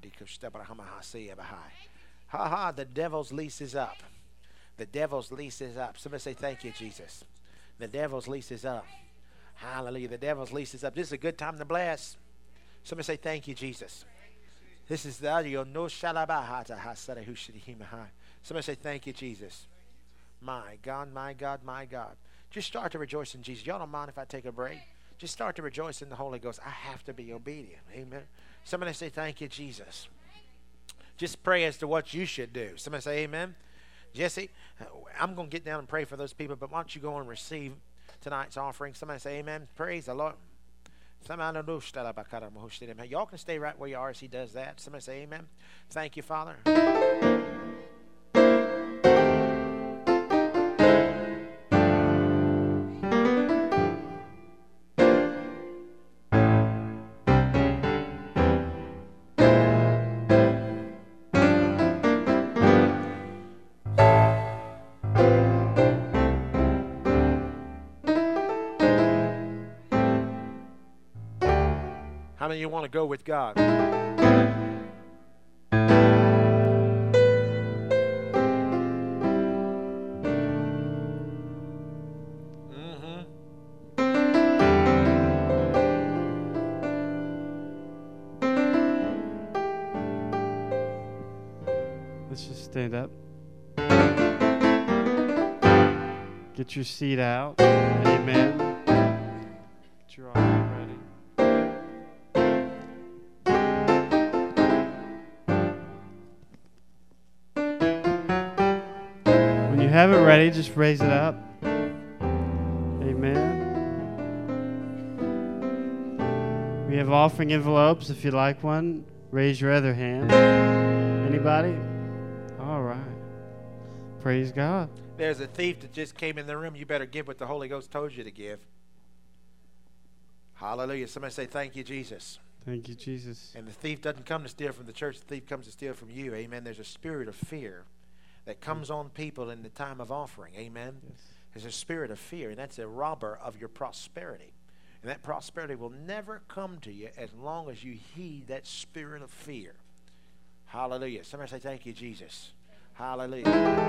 ha, the devil's lease is up. The devil's lease is up. Somebody say, thank you, Jesus. The devil's lease is up. Hallelujah. The devil's lease is up. This is a good time to bless. Somebody say, thank you, Jesus. This is the audio. No shalabahata. Somebody say, thank you, Jesus. My God, my God, my God. Just start to rejoice in Jesus. Y'all don't mind if I take a break? Just start to rejoice in the Holy Ghost. I have to be obedient. Amen. Somebody say, thank you, Jesus. Just pray as to what you should do. Somebody say, amen. Jesse, I'm going to get down and pray for those people, but why don't you go and receive tonight's offering? Somebody say, amen. Praise the Lord. Y'all can stay right where you are as he does that. Somebody say, amen. Thank you, Father. How many of you want to go with God? Let's just stand up. Get your seat out. Amen. Get your offering ready. When you have it ready, just raise it up. Amen. We have offering envelopes. If you like one, raise your other hand. Anybody? All right. Praise God. There's a thief that just came in the room. You better give what the Holy Ghost told you to give. Hallelujah. Somebody say, thank you, Jesus. Thank you, Jesus. And the thief doesn't come to steal from the church. The thief comes to steal from you. Amen. There's a spirit of fear that comes on people in the time of offering. Amen. Yes. There's a spirit of fear, and that's a robber of your prosperity. And that prosperity will never come to you as long as you heed that spirit of fear. Hallelujah. Somebody say, thank you, Jesus. Hallelujah.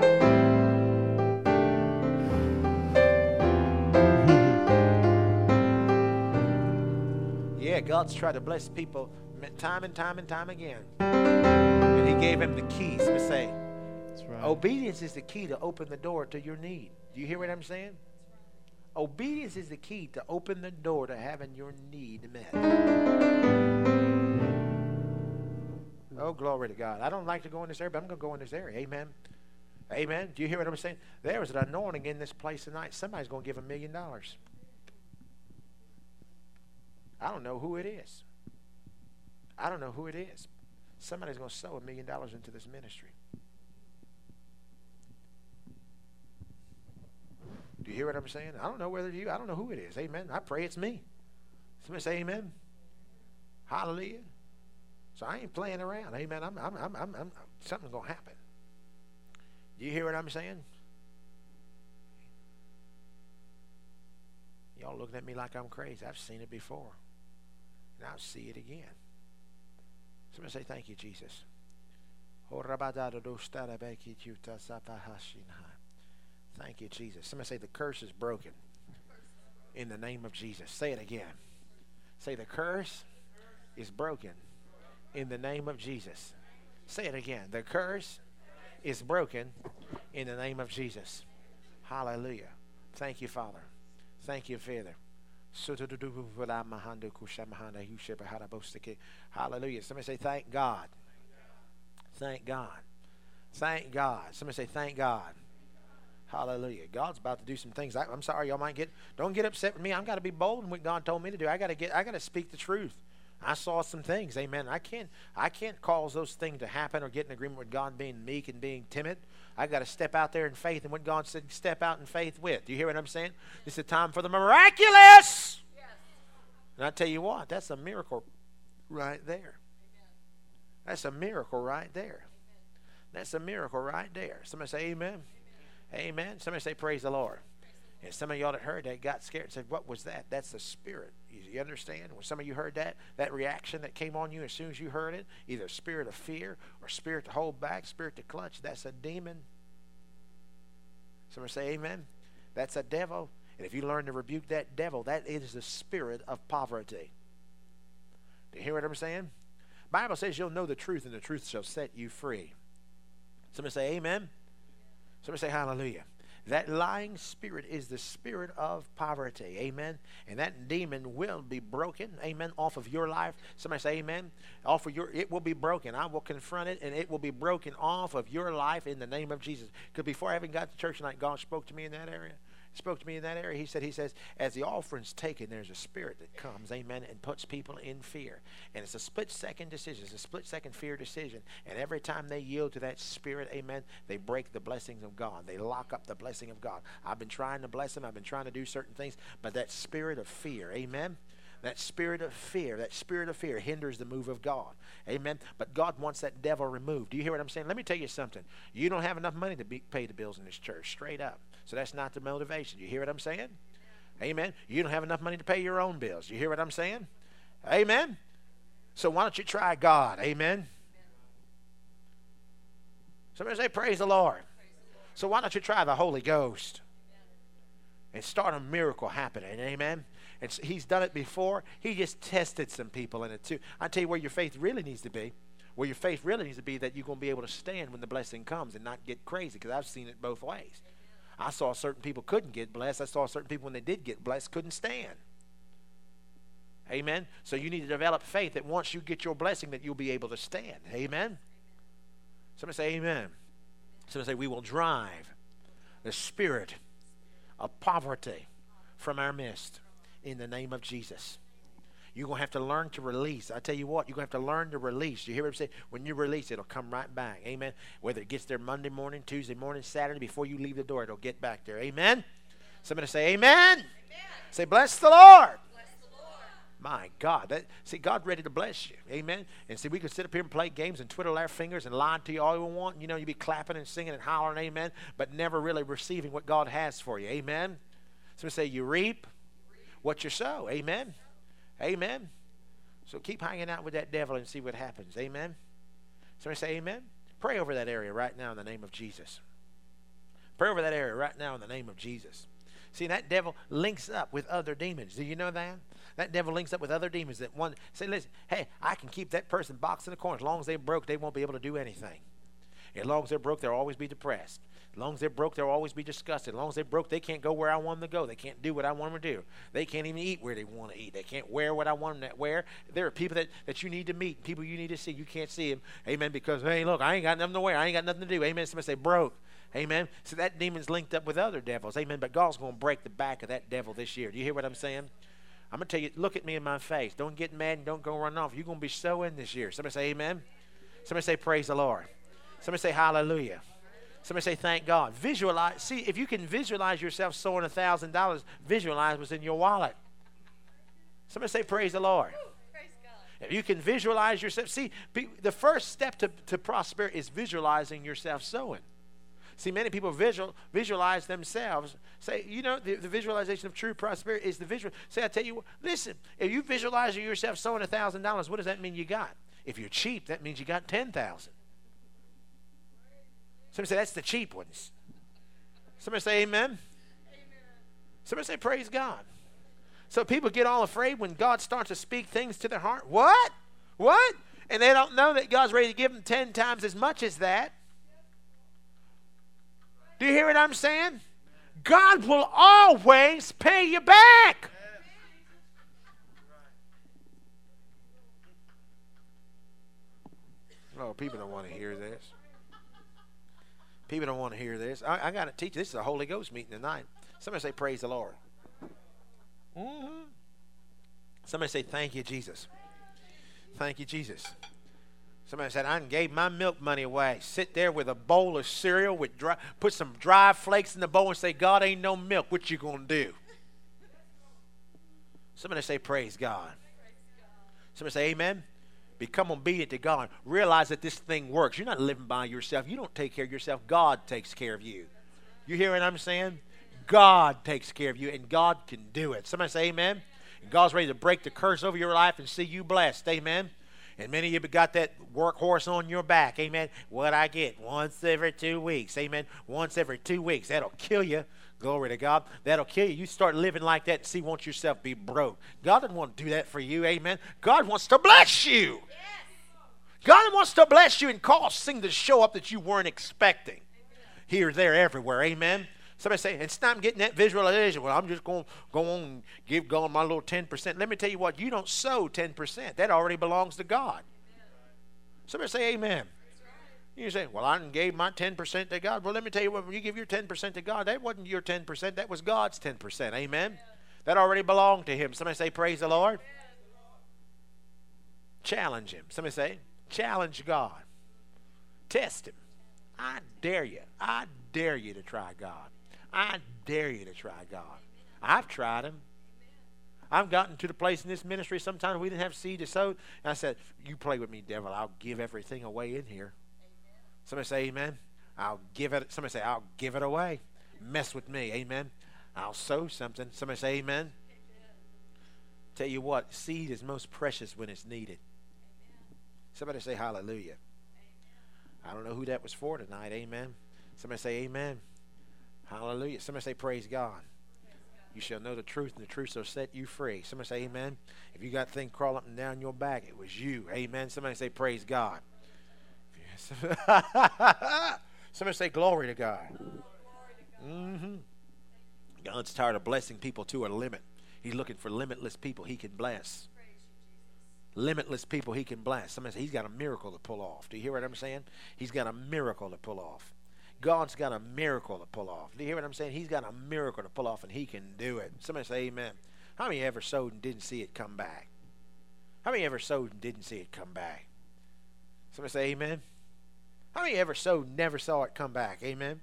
Yeah, God's tried to bless people time and time and time again. And he gave him the keys. Let me say, that's right. Obedience is the key to open the door to your need. Do you hear what I'm saying? Obedience is the key to open the door to having your need met. Oh, glory to God. I don't like to go in this area, but I'm going to go in this area. Amen. Amen. Do you hear what I'm saying? There is an anointing in this place tonight. Somebody's going to give $1 million. I don't know who it is. I don't know who it is. Somebody's going to sow $1 million into this ministry. Do you hear what I'm saying? I don't know whether I don't know who it is. Amen. I pray it's me. Somebody say amen. Hallelujah. So I ain't playing around. Amen. Something's going to happen. Do you hear what I'm saying? Y'all looking at me like I'm crazy. I've seen it before. And I'll see it again. Somebody say, thank you, Jesus. Thank you, Jesus. Somebody say, the curse is broken. In the name of Jesus. Say it again. Say, the curse is broken. In the name of Jesus. Say it again. The curse is broken in the name of Jesus. Hallelujah. Thank you, Father. Thank you, Father. Hallelujah. Somebody say, thank God. Thank God. Thank God. Somebody say, thank God. Hallelujah. God's about to do some things. I'm sorry, y'all might don't get upset with me. I've got to be bold in what God told me to do. I got to speak the truth. I saw some things, amen. I can't cause those things to happen or get in agreement with God being meek and being timid. I got to step out there in faith and what God said, step out in faith with. Do you hear what I'm saying? This is a time for the miraculous. Yes. And I tell you what, that's a miracle right there. Amen. That's a miracle right there. Amen. That's a miracle right there. Somebody say amen. Amen. Amen. Somebody say praise the Lord. And some of y'all that heard that got scared and said, what was that? That's the spirit You understand? When some of you heard that reaction that came on you as soon as you heard it, either a spirit of fear or spirit to hold back, spirit to clutch, that's a demon. Somebody say amen. That's a devil. And if you learn to rebuke that devil, that is the spirit of poverty. Do you hear what I'm saying? The Bible says you'll know the truth, and the truth shall set you free. Somebody say amen. Somebody say hallelujah. That lying spirit is the spirit of poverty. Amen. And that demon will be broken. Amen. Off of your life. Somebody say amen. It will be broken. I will confront it, and it will be broken off of your life in the name of Jesus. Because before I even got to church tonight, God spoke to me in that area. He says, as the offering's taken, there's a spirit that comes, amen, and puts people in fear. And it's a split-second decision. It's a split-second fear decision. And every time they yield to that spirit, amen, they break the blessings of God. They lock up the blessing of God. I've been trying to bless them. I've been trying to do certain things. But that spirit of fear, amen, that spirit of fear hinders the move of God. Amen. But God wants that devil removed. Do you hear what I'm saying? Let me tell you something. You don't have enough money to pay the bills in this church, straight up. So that's not the motivation. You hear what I'm saying? Amen. You don't have enough money to pay your own bills. You hear what I'm saying? Amen. So why don't you try God? Amen. Somebody say, praise the Lord. So why don't you try the Holy Ghost and start a miracle happening? Amen. And he's done it before. He just tested some people in it too. I tell you where your faith really needs to be. Where your faith really needs to be, that you're going to be able to stand when the blessing comes and not get crazy, because I've seen it both ways. I saw certain people couldn't get blessed. I saw certain people when they did get blessed couldn't stand. Amen. So you need to develop faith that once you get your blessing that you'll be able to stand. Amen. Somebody say amen. Somebody say, we will drive the spirit of poverty from our midst in the name of Jesus. You're going to have to learn to release. I tell you what, you're going to have to learn to release. You hear what I'm saying? When you release, it'll come right back. Amen. Whether it gets there Monday morning, Tuesday morning, Saturday, before you leave the door, it'll get back there. Amen. Somebody say amen. Amen. Say, bless the Lord. Bless the Lord. My God. See, God's ready to bless you. Amen. And see, we could sit up here and play games and twiddle our fingers and lie to you all we want. You know, you'd be clapping and singing and hollering, amen, but never really receiving what God has for you. Amen. Somebody say, you reap what you sow. Amen. Amen. So keep hanging out with that devil and see what happens. Amen. Somebody say amen. Pray over that area right now in the name of Jesus. Pray over that area right now in the name of Jesus. See, that devil links up with other demons. Do you know that? That devil links up with other demons that one say, listen, hey, I can keep that person boxed in the corner. As long as they're broke, they won't be able to do anything. As long as they're broke, they'll always be depressed. As long as they're broke, they'll always be disgusted. As long as they're broke, they can't go where I want them to go. They can't do what I want them to do. They can't even eat where they want to eat. They can't wear what I want them to wear. There are people that you need to meet, people you need to see. You can't see them, amen, because, hey, look, I ain't got nothing to wear. I ain't got nothing to do. Amen. Somebody say broke. Amen. So that demon's linked up with other devils. Amen. But God's going to break the back of that devil this year. Do you hear what I'm saying? I'm going to tell you, look at me in my face. Don't get mad and don't go run off. You're going to be so in this year. Somebody say amen. Somebody say praise the Lord. Somebody say hallelujah. Somebody say thank God. Visualize. See, if you can visualize yourself sowing $1,000, visualize what's in your wallet. Somebody say praise the Lord. Praise God. If you can visualize yourself. See, the first step to prosperity is visualizing yourself sowing. See, many people visualize themselves. Say, you know, the visualization of true prosperity is the visual. Say, I tell you what, listen, if you visualize yourself sowing $1,000, what does that mean you got? If you're cheap, that means you got 10,000. Somebody say, that's the cheap ones. Somebody say amen. Amen. Somebody say praise God. So people get all afraid when God starts to speak things to their heart. What? What? And they don't know that God's ready to give them 10 times as much as that. Do you hear what I'm saying? God will always pay you back. Oh, people don't want to hear this. People don't want to hear this. I got to teach. This is a Holy Ghost meeting tonight. Somebody say, praise the Lord. Mm-hmm. Somebody say, thank you, Jesus. Thank you, Jesus. Somebody said, I gave my milk money away. Sit there with a bowl of cereal, with put some dry flakes in the bowl and say, God, ain't no milk. What you going to do? Somebody say, praise God. Somebody say, amen. Become obedient to God. Realize that this thing works. You're not living by yourself. You don't take care of yourself. God takes care of you. You hear what I'm saying? God takes care of you, and God can do it. Somebody say amen. And God's ready to break the curse over your life and see you blessed. Amen. And many of you got that workhorse on your back. Amen. What I get once every 2 weeks. Amen. Once every 2 weeks. That'll kill you. Glory to God. That'll kill you. You start living like that and see, want yourself be broke. God doesn't want to do that for you. Amen. God wants to bless you. God wants to bless you and cause things to show up that you weren't expecting. Here, there, everywhere. Amen. Somebody say, it's time getting that visualization. Well, I'm just going to go on and give God my little 10%. Let me tell you what, you don't sow 10%. That already belongs to God. Somebody say amen. You say, well, I gave my 10% to God. Well, let me tell you what, when you give your 10% to God, that wasn't your 10%. That was God's 10%. Amen. That already belonged to him. Somebody say, praise the Lord. Challenge him. Somebody say, challenge God. Test him. I dare you. I dare you to try God. I dare you to try God. I've tried him. I've gotten to the place in this ministry, sometimes we didn't have seed to sow. And I said, you play with me, devil. I'll give everything away in here. Somebody say amen. I'll give it. Somebody say, I'll give it away. Mess with me. Amen. I'll sow something. Somebody say amen. Tell you what, seed is most precious when it's needed. Somebody say hallelujah. I don't know who that was for tonight. Amen. Somebody say amen. Hallelujah. Somebody say praise God. You shall know the truth, and the truth shall set you free. Somebody say amen. If you got things crawling up and down your back, it was you. Amen. Somebody say praise God. Somebody say glory to God. God's tired of blessing people to a limit. He's looking for limitless people he can bless. Limitless people he can bless. Somebody say he's got a miracle to pull off. Do you hear what I'm saying? He's got a miracle to pull off. God's got a miracle to pull off. Do you hear what I'm saying? He's got a miracle to pull off, and he can do it. Somebody say amen. How many ever sowed and didn't see it come back? How many ever sowed and didn't see it come back? Somebody say amen. How many ever sowed and never saw it come back? Amen.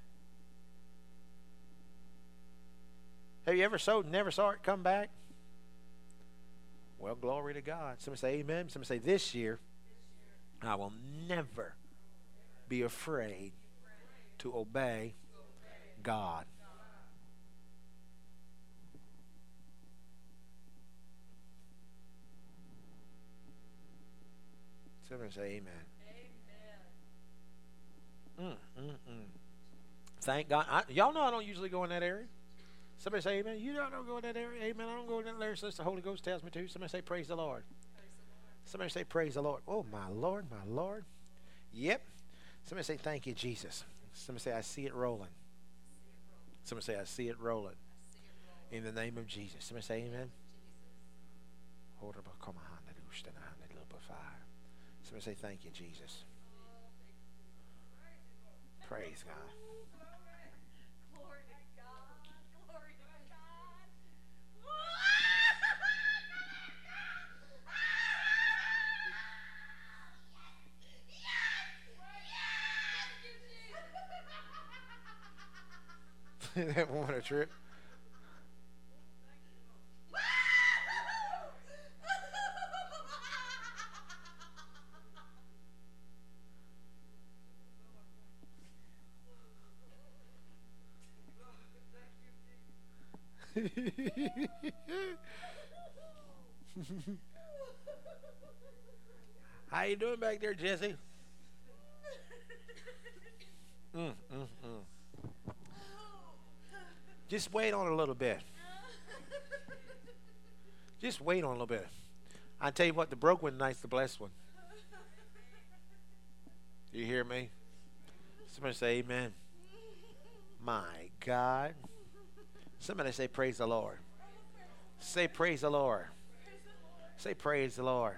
Have you ever sowed and never saw it come back? Well, glory to God. Somebody say amen. Somebody say this year, I will never be afraid to obey God. Somebody say amen. Thank God. Y'all know I don't usually go in that area. Somebody say amen. You don't go in that area. Amen. I don't go in that area unless the Holy Ghost tells me to. Somebody say praise the Lord. Somebody say praise the Lord. Oh, my Lord, my Lord. Yep. Somebody say thank you, Jesus. Somebody say I see it rolling. Somebody say I see it rolling. In the name of Jesus. Somebody say amen. Somebody say thank you, Jesus. Praise God. Glory to God. Glory to God. That want a trip? How you doing back there, Jesse? Just wait on a little bit. Just wait on a little bit. I tell you what, the broke one night's the blessed one. You hear me? Somebody say amen. My God. Somebody say praise the Lord. Say praise the Lord. Say praise the Lord.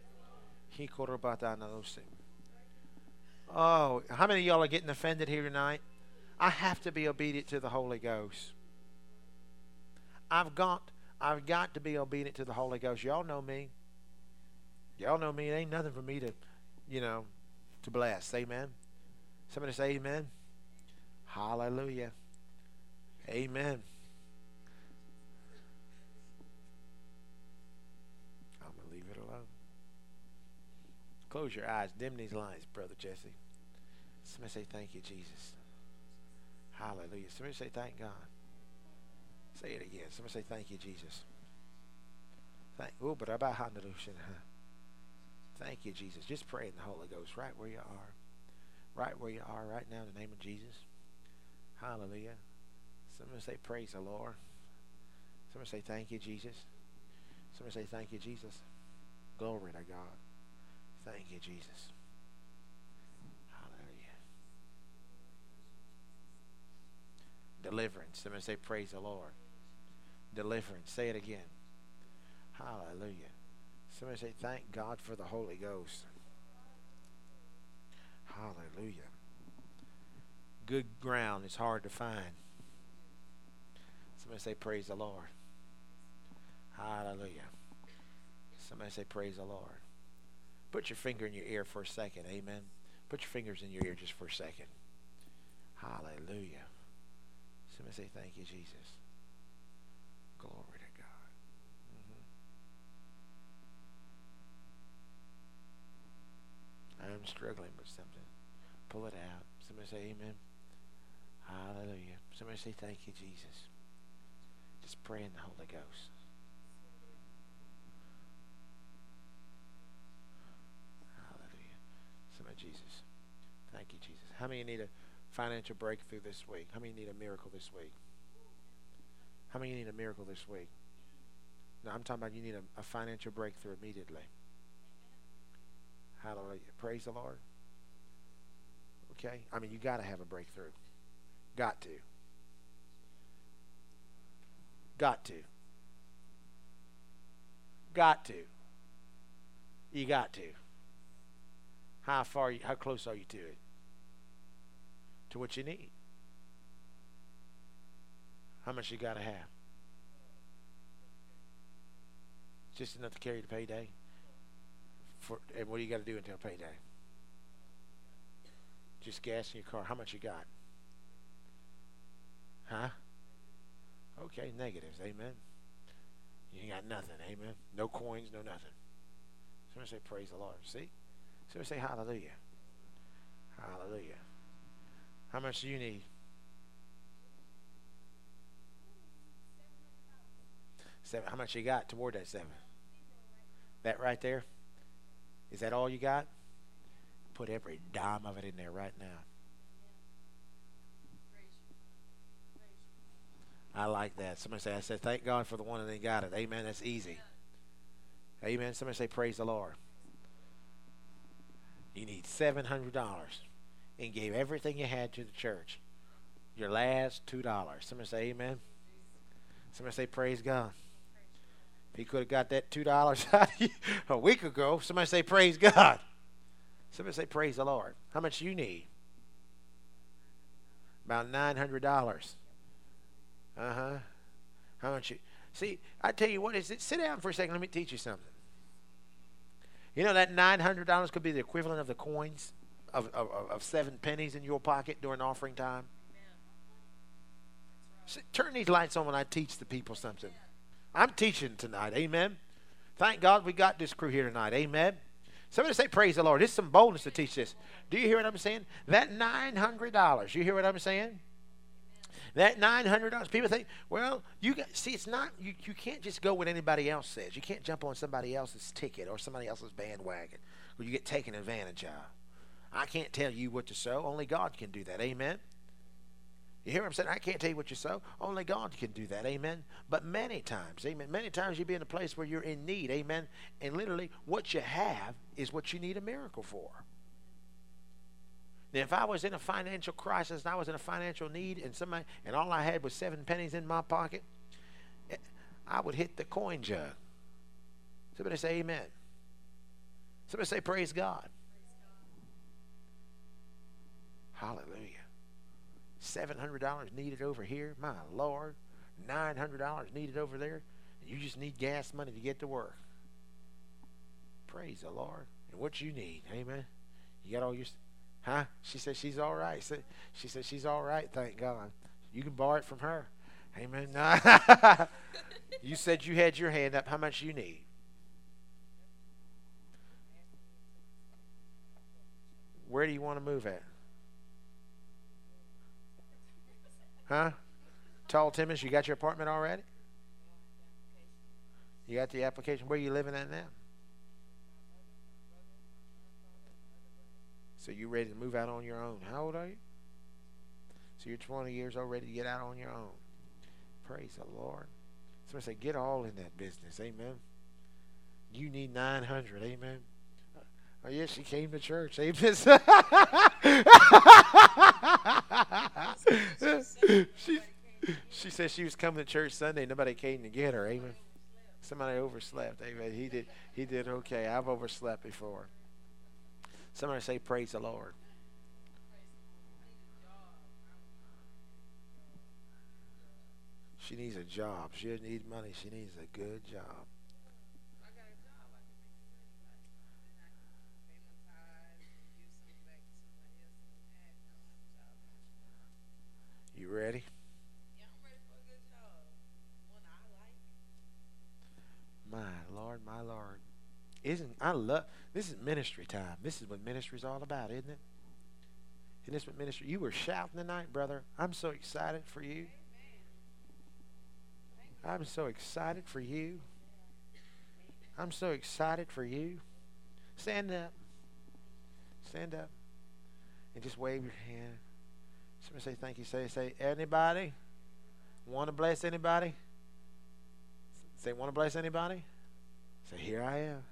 Oh, how many of y'all are getting offended here tonight? I have to be obedient to the Holy Ghost. I've got to be obedient to the Holy Ghost. Y'all know me. Y'all know me. It ain't nothing for me to, to bless. Amen. Somebody say amen. Hallelujah. Amen. I'm going to leave it alone. Close your eyes. Dim these lines, Brother Jesse. Somebody say thank you, Jesus. Hallelujah. Somebody say thank God. Say it again. Somebody say thank you, Jesus. Thank you, Jesus. Just pray in the Holy Ghost right where you are. Right where you are right now in the name of Jesus. Hallelujah. Somebody say, praise the Lord. Somebody say, thank you, Jesus. Somebody say, thank you, Jesus. Glory to God. Thank you, Jesus. Hallelujah. Deliverance. Somebody say, praise the Lord. Deliverance. Say it again. Hallelujah. Somebody say, thank God for the Holy Ghost. Hallelujah. Good ground is hard to find. Somebody say, praise the Lord. Hallelujah. Somebody say, praise the Lord. Put your finger in your ear for a second. Amen. Put your fingers in your ear just for a second. Hallelujah. Somebody say, thank you, Jesus. Glory to God. I'm struggling with something. Pull it out. Somebody say amen. Hallelujah. Somebody say thank you, Jesus. Just pray in the Holy Ghost. Hallelujah. Somebody, Jesus. Thank you, Jesus. How many need a financial breakthrough this week? How many need a miracle this week? How many need a miracle this week? No, I'm talking about you need a financial breakthrough immediately. Hallelujah. Praise the Lord. Okay? I mean, you got to have a breakthrough. Got to. Got to. Got to. You got to. How close are you to it? To what you need. How much you got to have? Just enough to carry the payday? And what do you got to do until payday? Just gas in your car. How much you got? Huh? Okay, negatives. Amen. You ain't got nothing. Amen. No coins, no nothing. Somebody say praise the Lord. See? Somebody say hallelujah. Hallelujah. How much do you need? $7. How much you got toward that $7? That right there? Is that all you got? Put every dime of it in there right now. I like that. Somebody say, I said, thank God for the one that ain't got it. Amen. That's easy. Amen. Somebody say, praise the Lord. You need $700 and gave everything you had to the church. Your last $2. Somebody say, amen. Somebody say, praise God. If he could have got that $2 out of you a week ago, somebody say, praise God. Somebody say, praise the Lord. How much you need? About $900. Uh-huh. How much you... See, I tell you what, sit down for a second. Let me teach you something. You know that $900 could be the equivalent of the coins of 7 pennies in your pocket during offering time? See, turn these lights on when I teach the people something. I'm teaching tonight. Amen. Thank God we got this crew here tonight. Amen. Somebody say praise the Lord. There's some boldness to teach this. Do you hear what I'm saying? That $900. You hear what I'm saying? That $900. People think, well, it's not, you can't just go what anybody else says. You can't jump on somebody else's ticket or somebody else's bandwagon or you get taken advantage of. I can't tell you what to sow. Only God can do that. Amen. You hear what I'm saying? I can't tell you what you sow. Only God can do that. Amen. But many times, amen, many times you be in a place where you're in need. Amen. And literally what you have is what you need a miracle for. Now, if I was in a financial crisis and I was in a financial need and all I had was 7 pennies in my pocket, I would hit the coin jug. Somebody say amen. Somebody say praise God. Hallelujah. $700 needed over here. My Lord. $900 needed over there. And you just need gas money to get to work. Praise the Lord. And what you need. Amen. You got all your... Huh? She said she's all right. She said she's all right, thank God. You can borrow it from her. Amen. You said you had your hand up. How much you need? Where do you want to move at? Huh? Tall Timmons, you got your apartment already? You got the application? Where are you living at now? So you're ready to move out on your own. How old are you? So you're 20 years old, ready to get out on your own. Praise the Lord. Somebody say, get all in that business. Amen. You need 900. Amen. Oh, yes, she came to church. Amen. She said she was coming to church Sunday. Nobody came to get her. Amen. Somebody overslept. Amen. He did okay. I've overslept before. Somebody say, praise the Lord. She needs a job. She doesn't need money. She needs a good job. You ready? Yeah, I'm ready for a good job. One I like. My Lord. This is ministry time. This is what ministry is all about, isn't it? Isn't this what ministry? You were shouting tonight, brother. I'm so excited for you. I'm so excited for you. I'm so excited for you. Stand up. Stand up. And just wave your hand. Somebody say thank you. Say anybody? Want to bless anybody? Say want to bless anybody? Say here I am.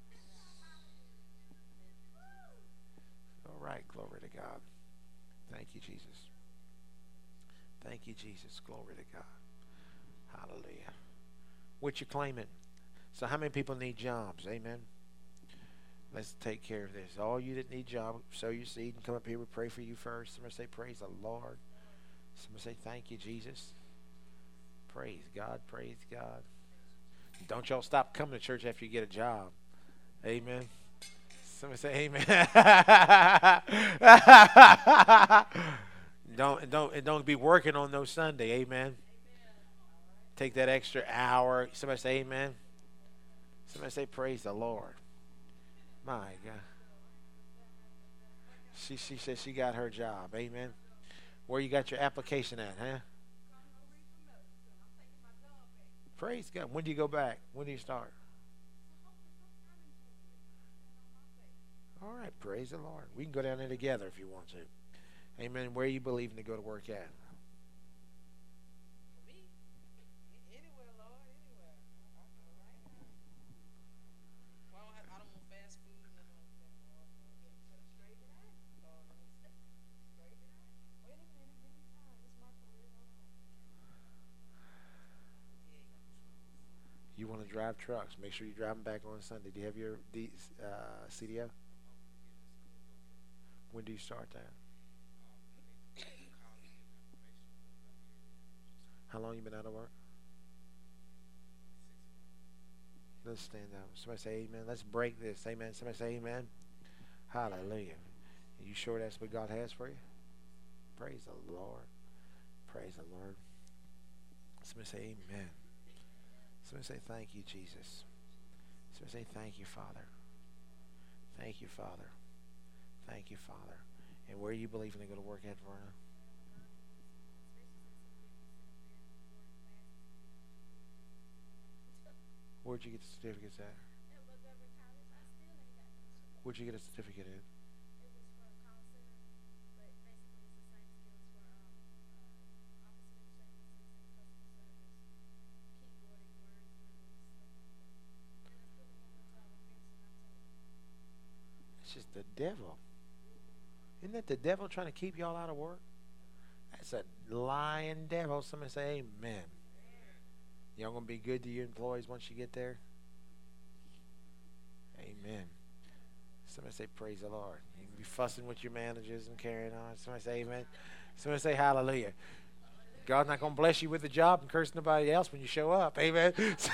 All right. Glory to God. Thank you, Jesus. Thank you, Jesus. Glory to God. Hallelujah. What you claiming? So how many people need jobs? Amen. Let's take care of this. All you that need jobs, sow your seed and come up here. We pray for you first. Somebody say praise the Lord. Somebody say thank you, Jesus. Praise God. Praise God. Don't y'all stop coming to church after you get a job. Amen. Somebody say amen. Don't be working on no Sunday. Amen. Take that extra hour. Somebody say amen. Somebody say praise the Lord. My God. She said she got her job. Amen. Where you got your application at, huh? Praise God. When do you go back? When do you start? All right. Praise the Lord. We can go down there together if you want to. Amen. Where are you believing to go to work at? You want to drive trucks. Make sure you drive them back on Sunday. Do you have your CDL? When do you start that? How long you been out of work? Let's stand up. Somebody say amen. Let's break this. Amen. Somebody say amen. Hallelujah. Are you sure that's what God has for you? Praise the Lord. Praise the Lord. Somebody say amen. Somebody say thank you, Jesus. Somebody say thank you, Father. Thank you, Father. Thank you, Father. And where are you believing to go to work at, Verna? Where'd you get the certificates at? Where'd you get a certificate in? It's just the devil. Isn't that the devil trying to keep y'all out of work? That's a lying devil. Somebody say amen. Y'all going to be good to your employees once you get there? Amen. Somebody say praise the Lord. You can be fussing with your managers and carrying on. Somebody say amen. Somebody say hallelujah. God's not going to bless you with a job and curse nobody else when you show up. Amen.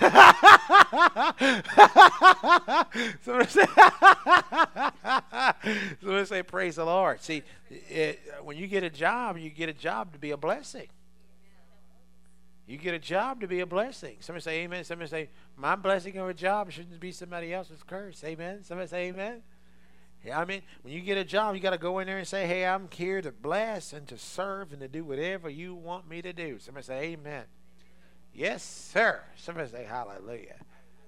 Somebody say praise the Lord. See, when you get a job to be a blessing. You get a job to be a blessing. Somebody say amen. Somebody say, my blessing of a job shouldn't be somebody else's curse. Amen. Somebody say amen. Yeah, I mean, when you get a job, you got to go in there and say, hey, I'm here to bless and to serve and to do whatever you want me to do. Somebody say amen. Yes, sir. Somebody say hallelujah.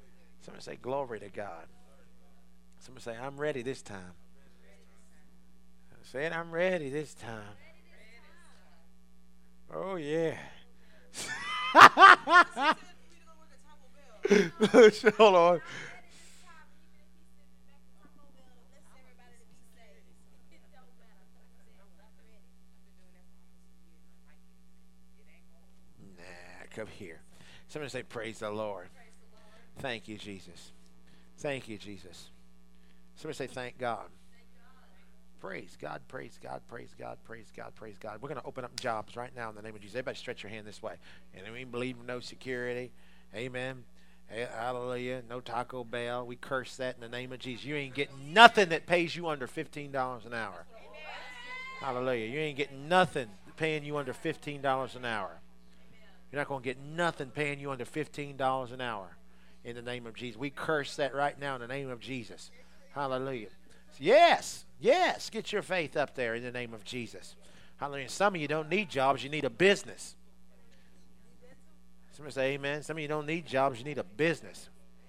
Somebody say, glory to God. Somebody say, I'm ready this time. Say it, I'm ready this time. Oh, yeah. Hold on. Nah, come here. Somebody say, praise the Lord. Thank you, Jesus. Thank you, Jesus. Somebody say, thank God. Praise God, praise God, praise God, praise God, praise God. We're going to open up jobs right now in the name of Jesus. Everybody stretch your hand this way. And we believe in no security. Amen. Hallelujah. No Taco Bell. We curse that in the name of Jesus. You ain't getting nothing that pays you under $15 an hour. Hallelujah. You ain't getting nothing paying you under $15 an hour. You're not going to get nothing paying you under $15 an hour in the name of Jesus. We curse that right now in the name of Jesus. Hallelujah. Yes, yes. Get your faith up there in the name of Jesus. Hallelujah. Some of you don't need jobs. You need a business. Somebody say amen. Some of you don't need jobs. You need a business.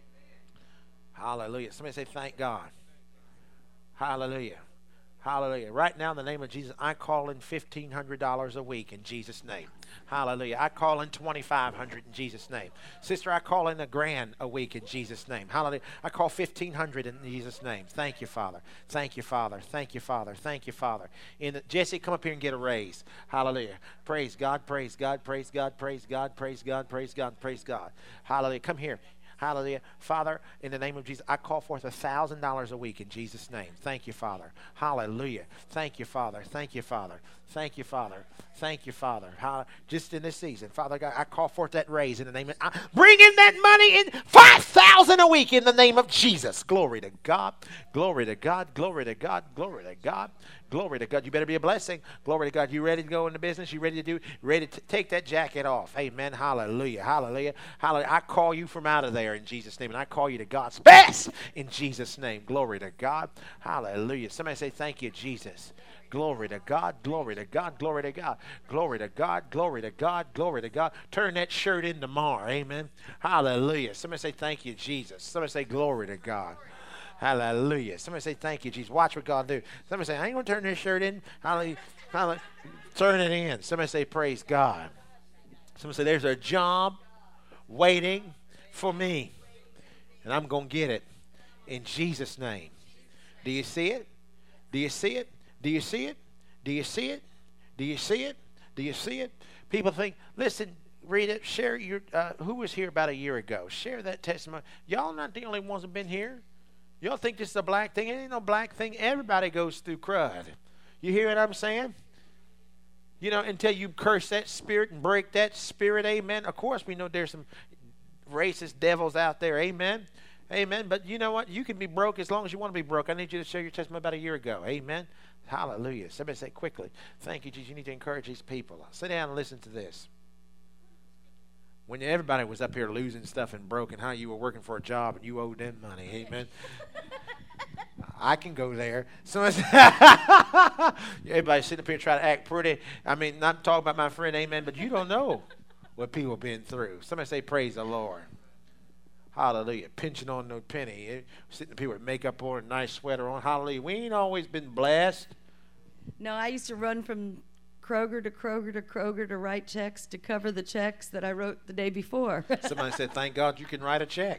Hallelujah. Somebody say thank God. Hallelujah. Hallelujah. Right now in the name of Jesus, I call in $1,500 a week in Jesus' name. Hallelujah. I call in $2,500 in Jesus' name. Sister, I call in $1,000 a week in Jesus' name. Hallelujah. I call $1,500 in Jesus' name. Thank you, Father. Thank you, Father. Thank you, Father. Thank you, Father. Jesse, come up here and get a raise. Hallelujah. Praise God, praise God, praise God, praise God, praise God, praise God, praise God. Hallelujah. Come here. Hallelujah. Father, in the name of Jesus, I call forth $1,000 a week in Jesus' name. Thank you, Father. Hallelujah. Thank you, Father. Thank you, Father. Thank you, Father. Thank you, Father. Just in this season, Father God, I call forth that raise in the name of, bring in that money in $5,000 a week in the name of Jesus. Glory to God. Glory to God. Glory to God. Glory to God. Glory to God. You better be a blessing. Glory to God. You ready to go into business? You ready to do? Ready to take that jacket off? Amen. Hallelujah. Hallelujah. Hallelujah. I call you from out of there in Jesus' name, and I call you to God's best in Jesus' name. Glory to God. Hallelujah. Somebody say, thank you, Jesus. Glory to God, glory to God, glory to God, glory to God, glory to God, glory to God. Turn that shirt into more. Amen. Hallelujah. Somebody say, thank you, Jesus. Somebody say, glory to God. Hallelujah. Somebody say, thank you, Jesus. Watch what God do. Somebody say, I ain't going to turn this shirt in. Hallelujah. Hallelujah. Turn it in. Somebody say, praise God. Somebody say, there's a job waiting for me, and I'm going to get it in Jesus' name. Do you see it? Do you see it? Do you see it? Do you see it? Do you see it? Do you see it? People think, listen, read it, share your, who was here about a year ago? Share that testimony. Y'all not the only ones that have been here. Y'all think this is a black thing. It ain't no black thing. Everybody goes through crud. You hear what I'm saying? You know, until you curse that spirit and break that spirit, amen. Of course, we know there's some racist devils out there, amen. Amen. But you know what? You can be broke as long as you want to be broke. I need you to share your testimony about a year ago. Amen. Hallelujah. Somebody say quickly, thank you, Jesus. You need to encourage these people. Sit down and listen to this. When everybody was up here losing stuff and broke, and how you were working for a job and you owed them money. Amen. I can go there. Everybody sitting up here trying to act pretty. I mean, not talking about my friend, amen, but you don't know what people have been through. Somebody say, praise the Lord. Hallelujah. Pinching on no penny. Sitting up here with makeup on, a nice sweater on. Hallelujah. We ain't always been blessed. No, I used to run from Kroger to Kroger to Kroger to write checks to cover the checks that I wrote the day before. Somebody said, thank God you can write a check.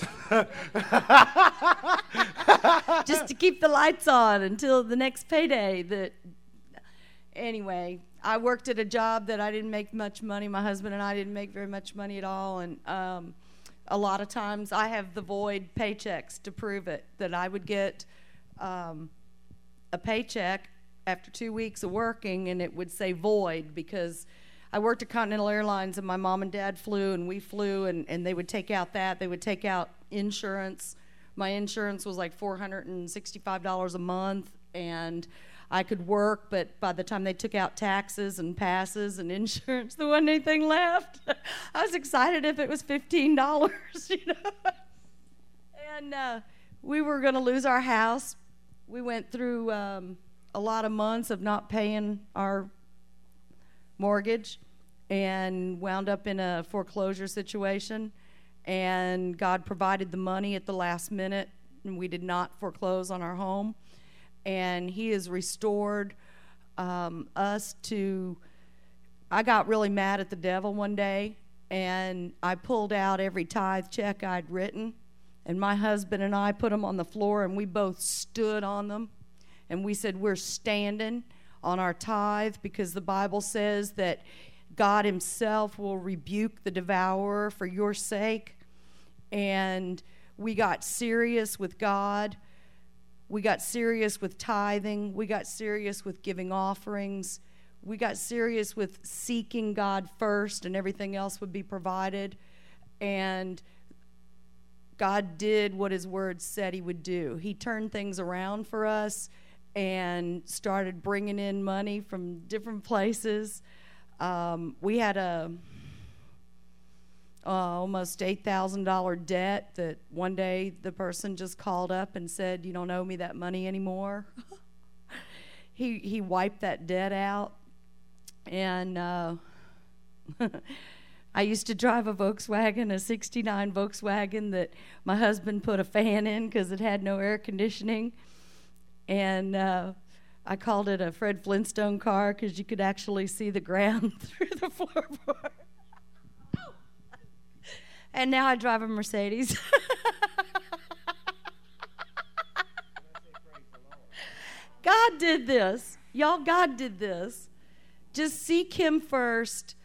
Just to keep the lights on until the next payday. Anyway, I worked at a job that I didn't make much money. My husband and I didn't make very much money at all. And a lot of times I have the void paychecks to prove it, that I would get a paycheck after 2 weeks of working, and it would say void because I worked at Continental Airlines, and my mom and dad flew, and we flew, and they would take out that. They would take out insurance. My insurance was like $465 a month, and I could work, but by the time they took out taxes and passes and insurance, there wasn't anything left. I was excited if it was $15, you know. And we were going to lose our house. We went through a lot of months of not paying our mortgage and wound up in a foreclosure situation. and God provided the money at the last minute, and we did not foreclose on our home. And He has restored us to. I got really mad at the devil one day, and I pulled out every tithe check I'd written, and my husband and I put them on the floor, and we both stood on them, and we said, we're standing on our tithe, because the Bible says that God Himself will rebuke the devourer for your sake. And we got serious with God. We got serious with tithing. We got serious with giving offerings. We got serious with seeking God first, and everything else would be provided. And God did what His Word said He would do. He turned things around for us and started bringing in money from different places. We had a almost $8,000 debt that one day the person just called up and said, "You don't owe me that money anymore." He wiped that debt out. And I used to drive a Volkswagen, a 69 Volkswagen that my husband put a fan in because it had no air conditioning. And I called it a Fred Flintstone car because you could actually see the ground through the floorboard. And now I drive a Mercedes. God did this. Y'all, God did this. Just seek Him first,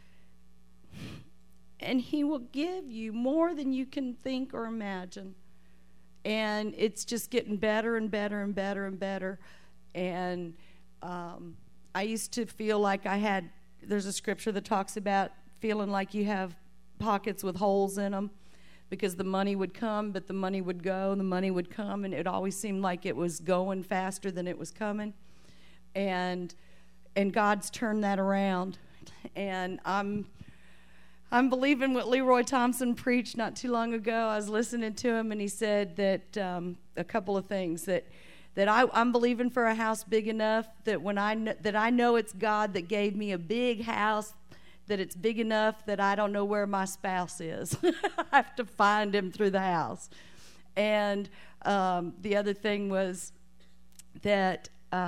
and He will give you more than you can think or imagine. And it's just getting better and better and better and better. And I used to feel like there's a scripture that talks about feeling like you have pockets with holes in them, because the money would come, but the money would go, and the money would come, and it always seemed like it was going faster than it was coming. And God's turned that around. And I'm believing what Leroy Thompson preached not too long ago. I was listening to him, and he said that a couple of things, that I'm believing for a house big enough that that I know it's God that gave me a big house, that it's big enough that I don't know where my spouse is. I have to find him through the house. And the other thing was that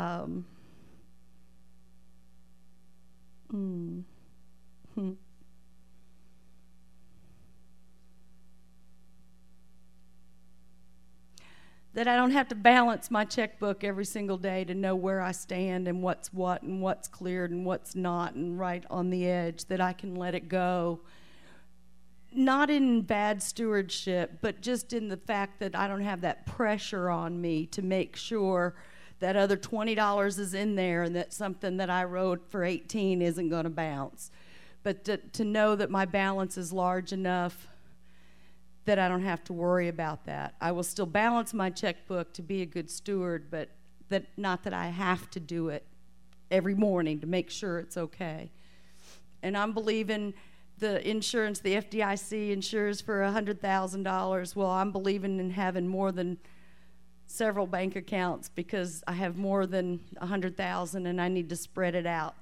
that I don't have to balance my checkbook every single day to know where I stand and what's what and what's cleared and what's not, and right on the edge, that I can let it go. Not in bad stewardship, but just in the fact that I don't have that pressure on me to make sure that other $20 is in there and that something that I wrote for $18 isn't going to bounce. But to know that my balance is large enough that I don't have to worry about that. I will still balance my checkbook to be a good steward, but not that I have to do it every morning to make sure it's okay. And I'm believing the insurance, the FDIC insures for $100,000. Well, I'm believing in having more than several bank accounts, because I have more than 100,000 and I need to spread it out.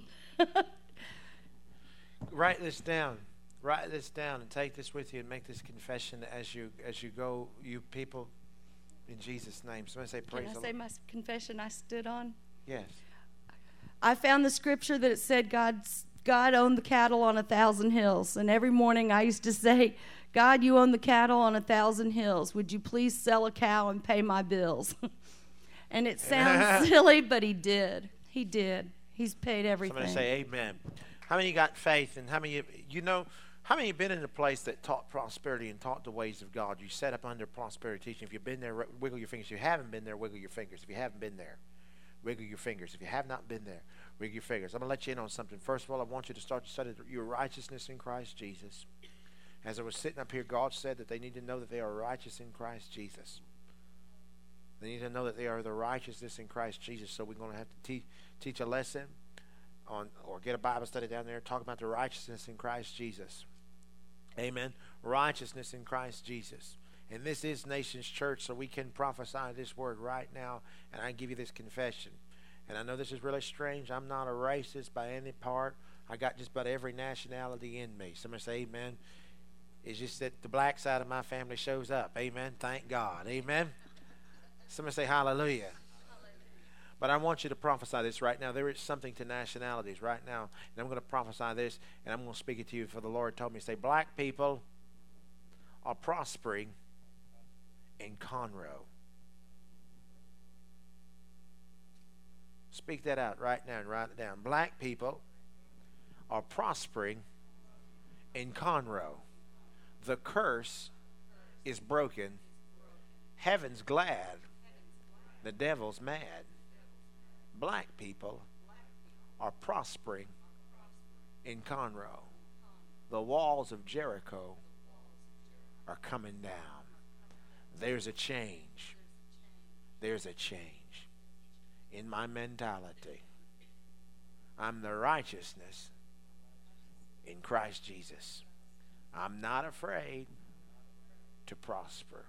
Write this down. Write this down and take this with you and make this confession as you go, you people, in Jesus' name. Somebody say praise the Lord. Can I say my confession I stood on? Yes. I found the scripture that it said God owned the cattle on 1,000 hills. And every morning I used to say, God, you own the cattle on 1,000 hills. Would you please sell a cow and pay my bills? And it sounds silly, but He did. He did. He's paid everything. Somebody say amen. How many got faith, and how many how many have been in a place that taught prosperity and taught the ways of God? You set up under prosperity teaching. If you've been there, wiggle your fingers. If you haven't been there, wiggle your fingers. If you haven't been there, wiggle your fingers. If you have not been there, wiggle your fingers. I'm going to let you in on something. First of all, I want you to start to study your righteousness in Christ Jesus. As I was sitting up here, God said that they need to know that they are righteous in Christ Jesus. They need to know that they are the righteousness in Christ Jesus. So we're going to have to teach a lesson on, or get a Bible study down there, talk about the righteousness in Christ Jesus. Amen. Righteousness in Christ Jesus. And this is Nations Church, so we can prophesy this word right now, and I give you this confession. And I know this is really strange. I'm not a racist by any part. I got just about every nationality in me. Somebody say amen. It's just that the black side of my family shows up. Amen. Thank God. Amen. Somebody say hallelujah. But I want you to prophesy this right now. There is something to nationalities right now. And I'm going to prophesy this, and I'm going to speak it to you, for the Lord told me to say, black people are prospering in Conroe. Speak that out right now and write it down. Black people are prospering in Conroe. The curse is broken. Heaven's glad. The devil's mad. Black people are prospering in Conroe. The walls of Jericho are coming down. There's a change. There's a change in my mentality. I'm the righteousness in Christ Jesus. I'm not afraid to prosper.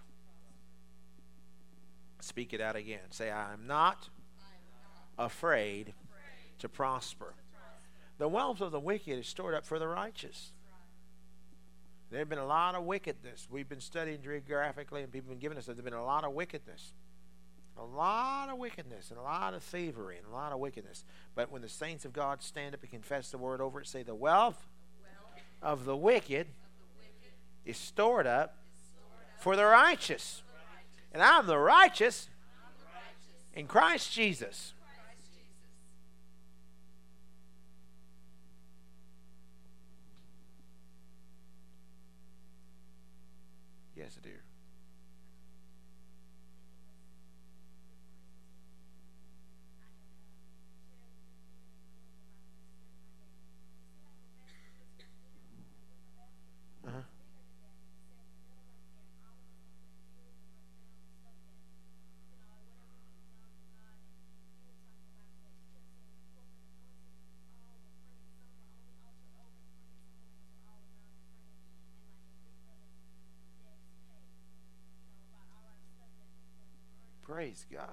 Speak it out again. Say, I'm not afraid to prosper. The wealth of the wicked is stored up for the righteous. There have been a lot of wickedness. We've been studying geographically, and people have been giving us that there have been a lot of wickedness. A lot of wickedness, and a lot of thievery, and a lot of wickedness. But when the saints of God stand up and confess the word over it, say, the wealth of the wicked is stored up for the righteous. And I'm the righteous in Christ Jesus. Yes, dear. Uh-huh. Praise God.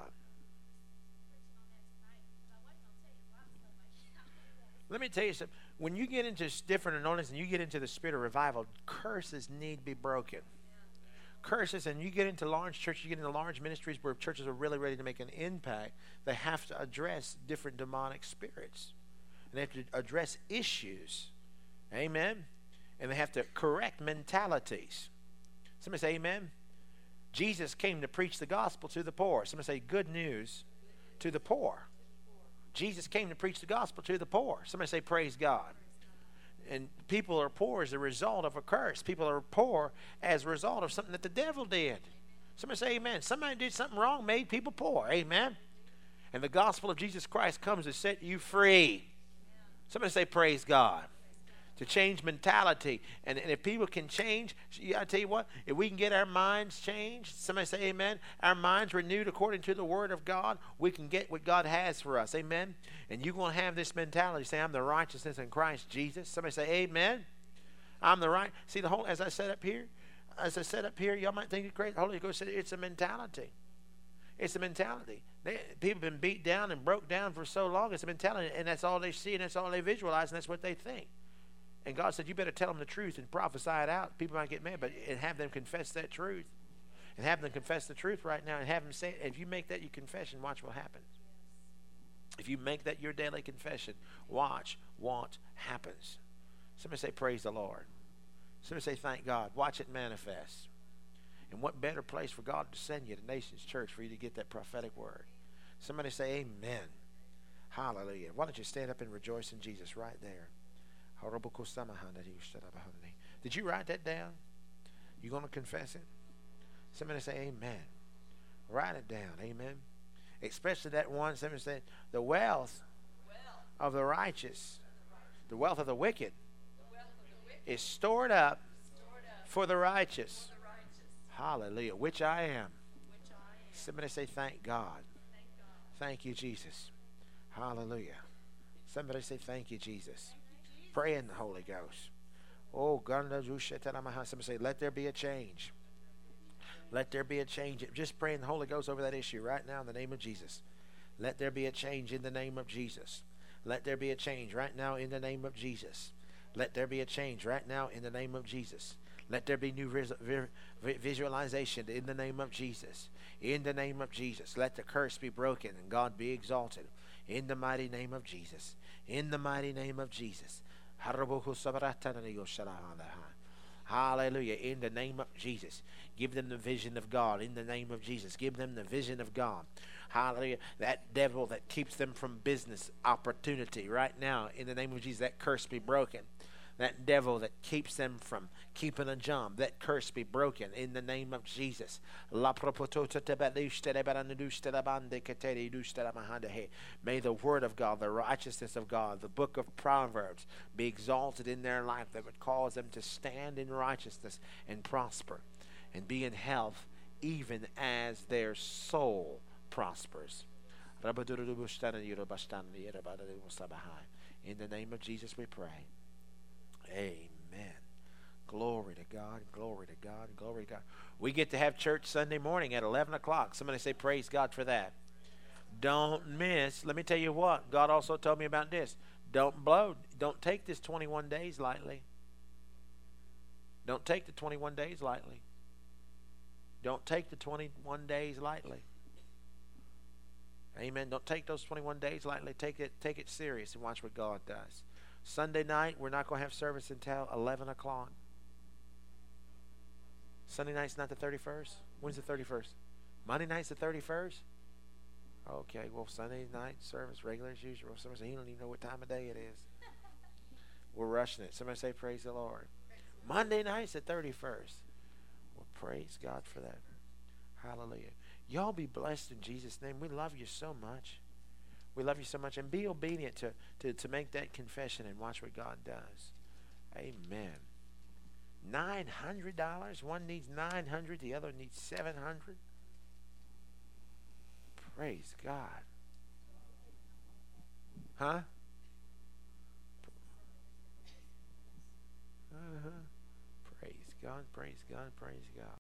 Let me tell you something. When you get into different anointings and you get into the spirit of revival, curses need to be broken. Curses, and you get into large churches, you get into large ministries where churches are really ready to make an impact, they have to address different demonic spirits. And they have to address issues. Amen? And they have to correct mentalities. Somebody say amen. Jesus came to preach the gospel to the poor. Somebody say good news to the poor. Jesus came to preach the gospel to the poor. Somebody say praise God. And people are poor as a result of a curse. People are poor as a result of something that the devil did. Somebody say amen. Somebody did something wrong, made people poor. Amen. And the gospel of Jesus Christ comes to set you free. Somebody say praise God. To change mentality. And if people can change, I tell you what, if we can get our minds changed, somebody say amen, our minds renewed according to the word of God, we can get what God has for us. Amen. And you're going to have this mentality. Say, I'm the righteousness in Christ Jesus. Somebody say amen. I'm the right. See, the whole, as I said up here, y'all might think it's great. The Holy Ghost said it's a mentality. It's a mentality. People have been beat down and broke down for so long. It's a mentality, and that's all they see, and that's all they visualize, and that's what they think. And God said, you better tell them the truth and prophesy it out. People might get mad, but and have them confess that truth. And have them confess the truth right now and have them say it. If you make that your confession, watch what happens. If you make that your daily confession, watch what happens. Somebody say, praise the Lord. Somebody say, thank God. Watch it manifest. And what better place for God to send you to Nations Church for you to get that prophetic word? Somebody say, amen. Hallelujah. Why don't you stand up and rejoice in Jesus right there? Did you write that down? You going to confess it? Somebody say amen. Write it down. Amen. Especially that one, somebody say, the wealth of the righteous, the wealth of the wicked is stored up for the righteous. Hallelujah. Which I am. Somebody say thank God. Thank you, Jesus. Hallelujah. Somebody say thank you, Jesus. Pray in the Holy Ghost. Oh, somebody say, let there be a change. Let there be a change. Just pray in the Holy Ghost over that issue right now in the name of Jesus. Let there be a change in the name of Jesus. Let there be a change right now in the name of Jesus. Let there be a change right now in the name of Jesus. Let there be new visualization in the name of Jesus. In the name of Jesus. Let the curse be broken and God be exalted. In the mighty name of Jesus. In the mighty name of Jesus. Hallelujah. In the name of Jesus. Give them the vision of God. In the name of Jesus. Give them the vision of God. Hallelujah. That devil that keeps them from business opportunity right now, in the name of Jesus, that curse be broken. That devil that keeps them from keeping a job, that curse be broken in the name of Jesus. May the word of God, the righteousness of God, the book of Proverbs be exalted in their life, that would cause them to stand in righteousness and prosper and be in health, even as their soul prospers. In the name of Jesus we pray. Amen. Glory to God, glory to God, glory to God. We get to have church Sunday morning at 11 o'clock. Somebody say praise God for that. Don't miss. Let me tell you what. God also told me about this. Don't blow. Don't take this 21 days lightly. Don't take the 21 days lightly. Don't take the 21 days lightly. Amen. Don't take those 21 days lightly. Take it serious and watch what God does. Sunday night, we're not going to have service until 11 o'clock. Sunday night's not the 31st? When's the 31st? Monday night's the 31st? Okay, well, Sunday night service, regular as usual. Somebody say, you don't even know what time of day it is. We're rushing it. Somebody say, praise the Lord. Monday night's the 31st. Well, praise God for that. Hallelujah. Y'all be blessed in Jesus' name. We love you so much. We love you so much. And be obedient to make that confession and watch what God does. Amen. $900. One needs 900. The other needs 700. Praise God. Huh? Praise God. Praise God. Praise God.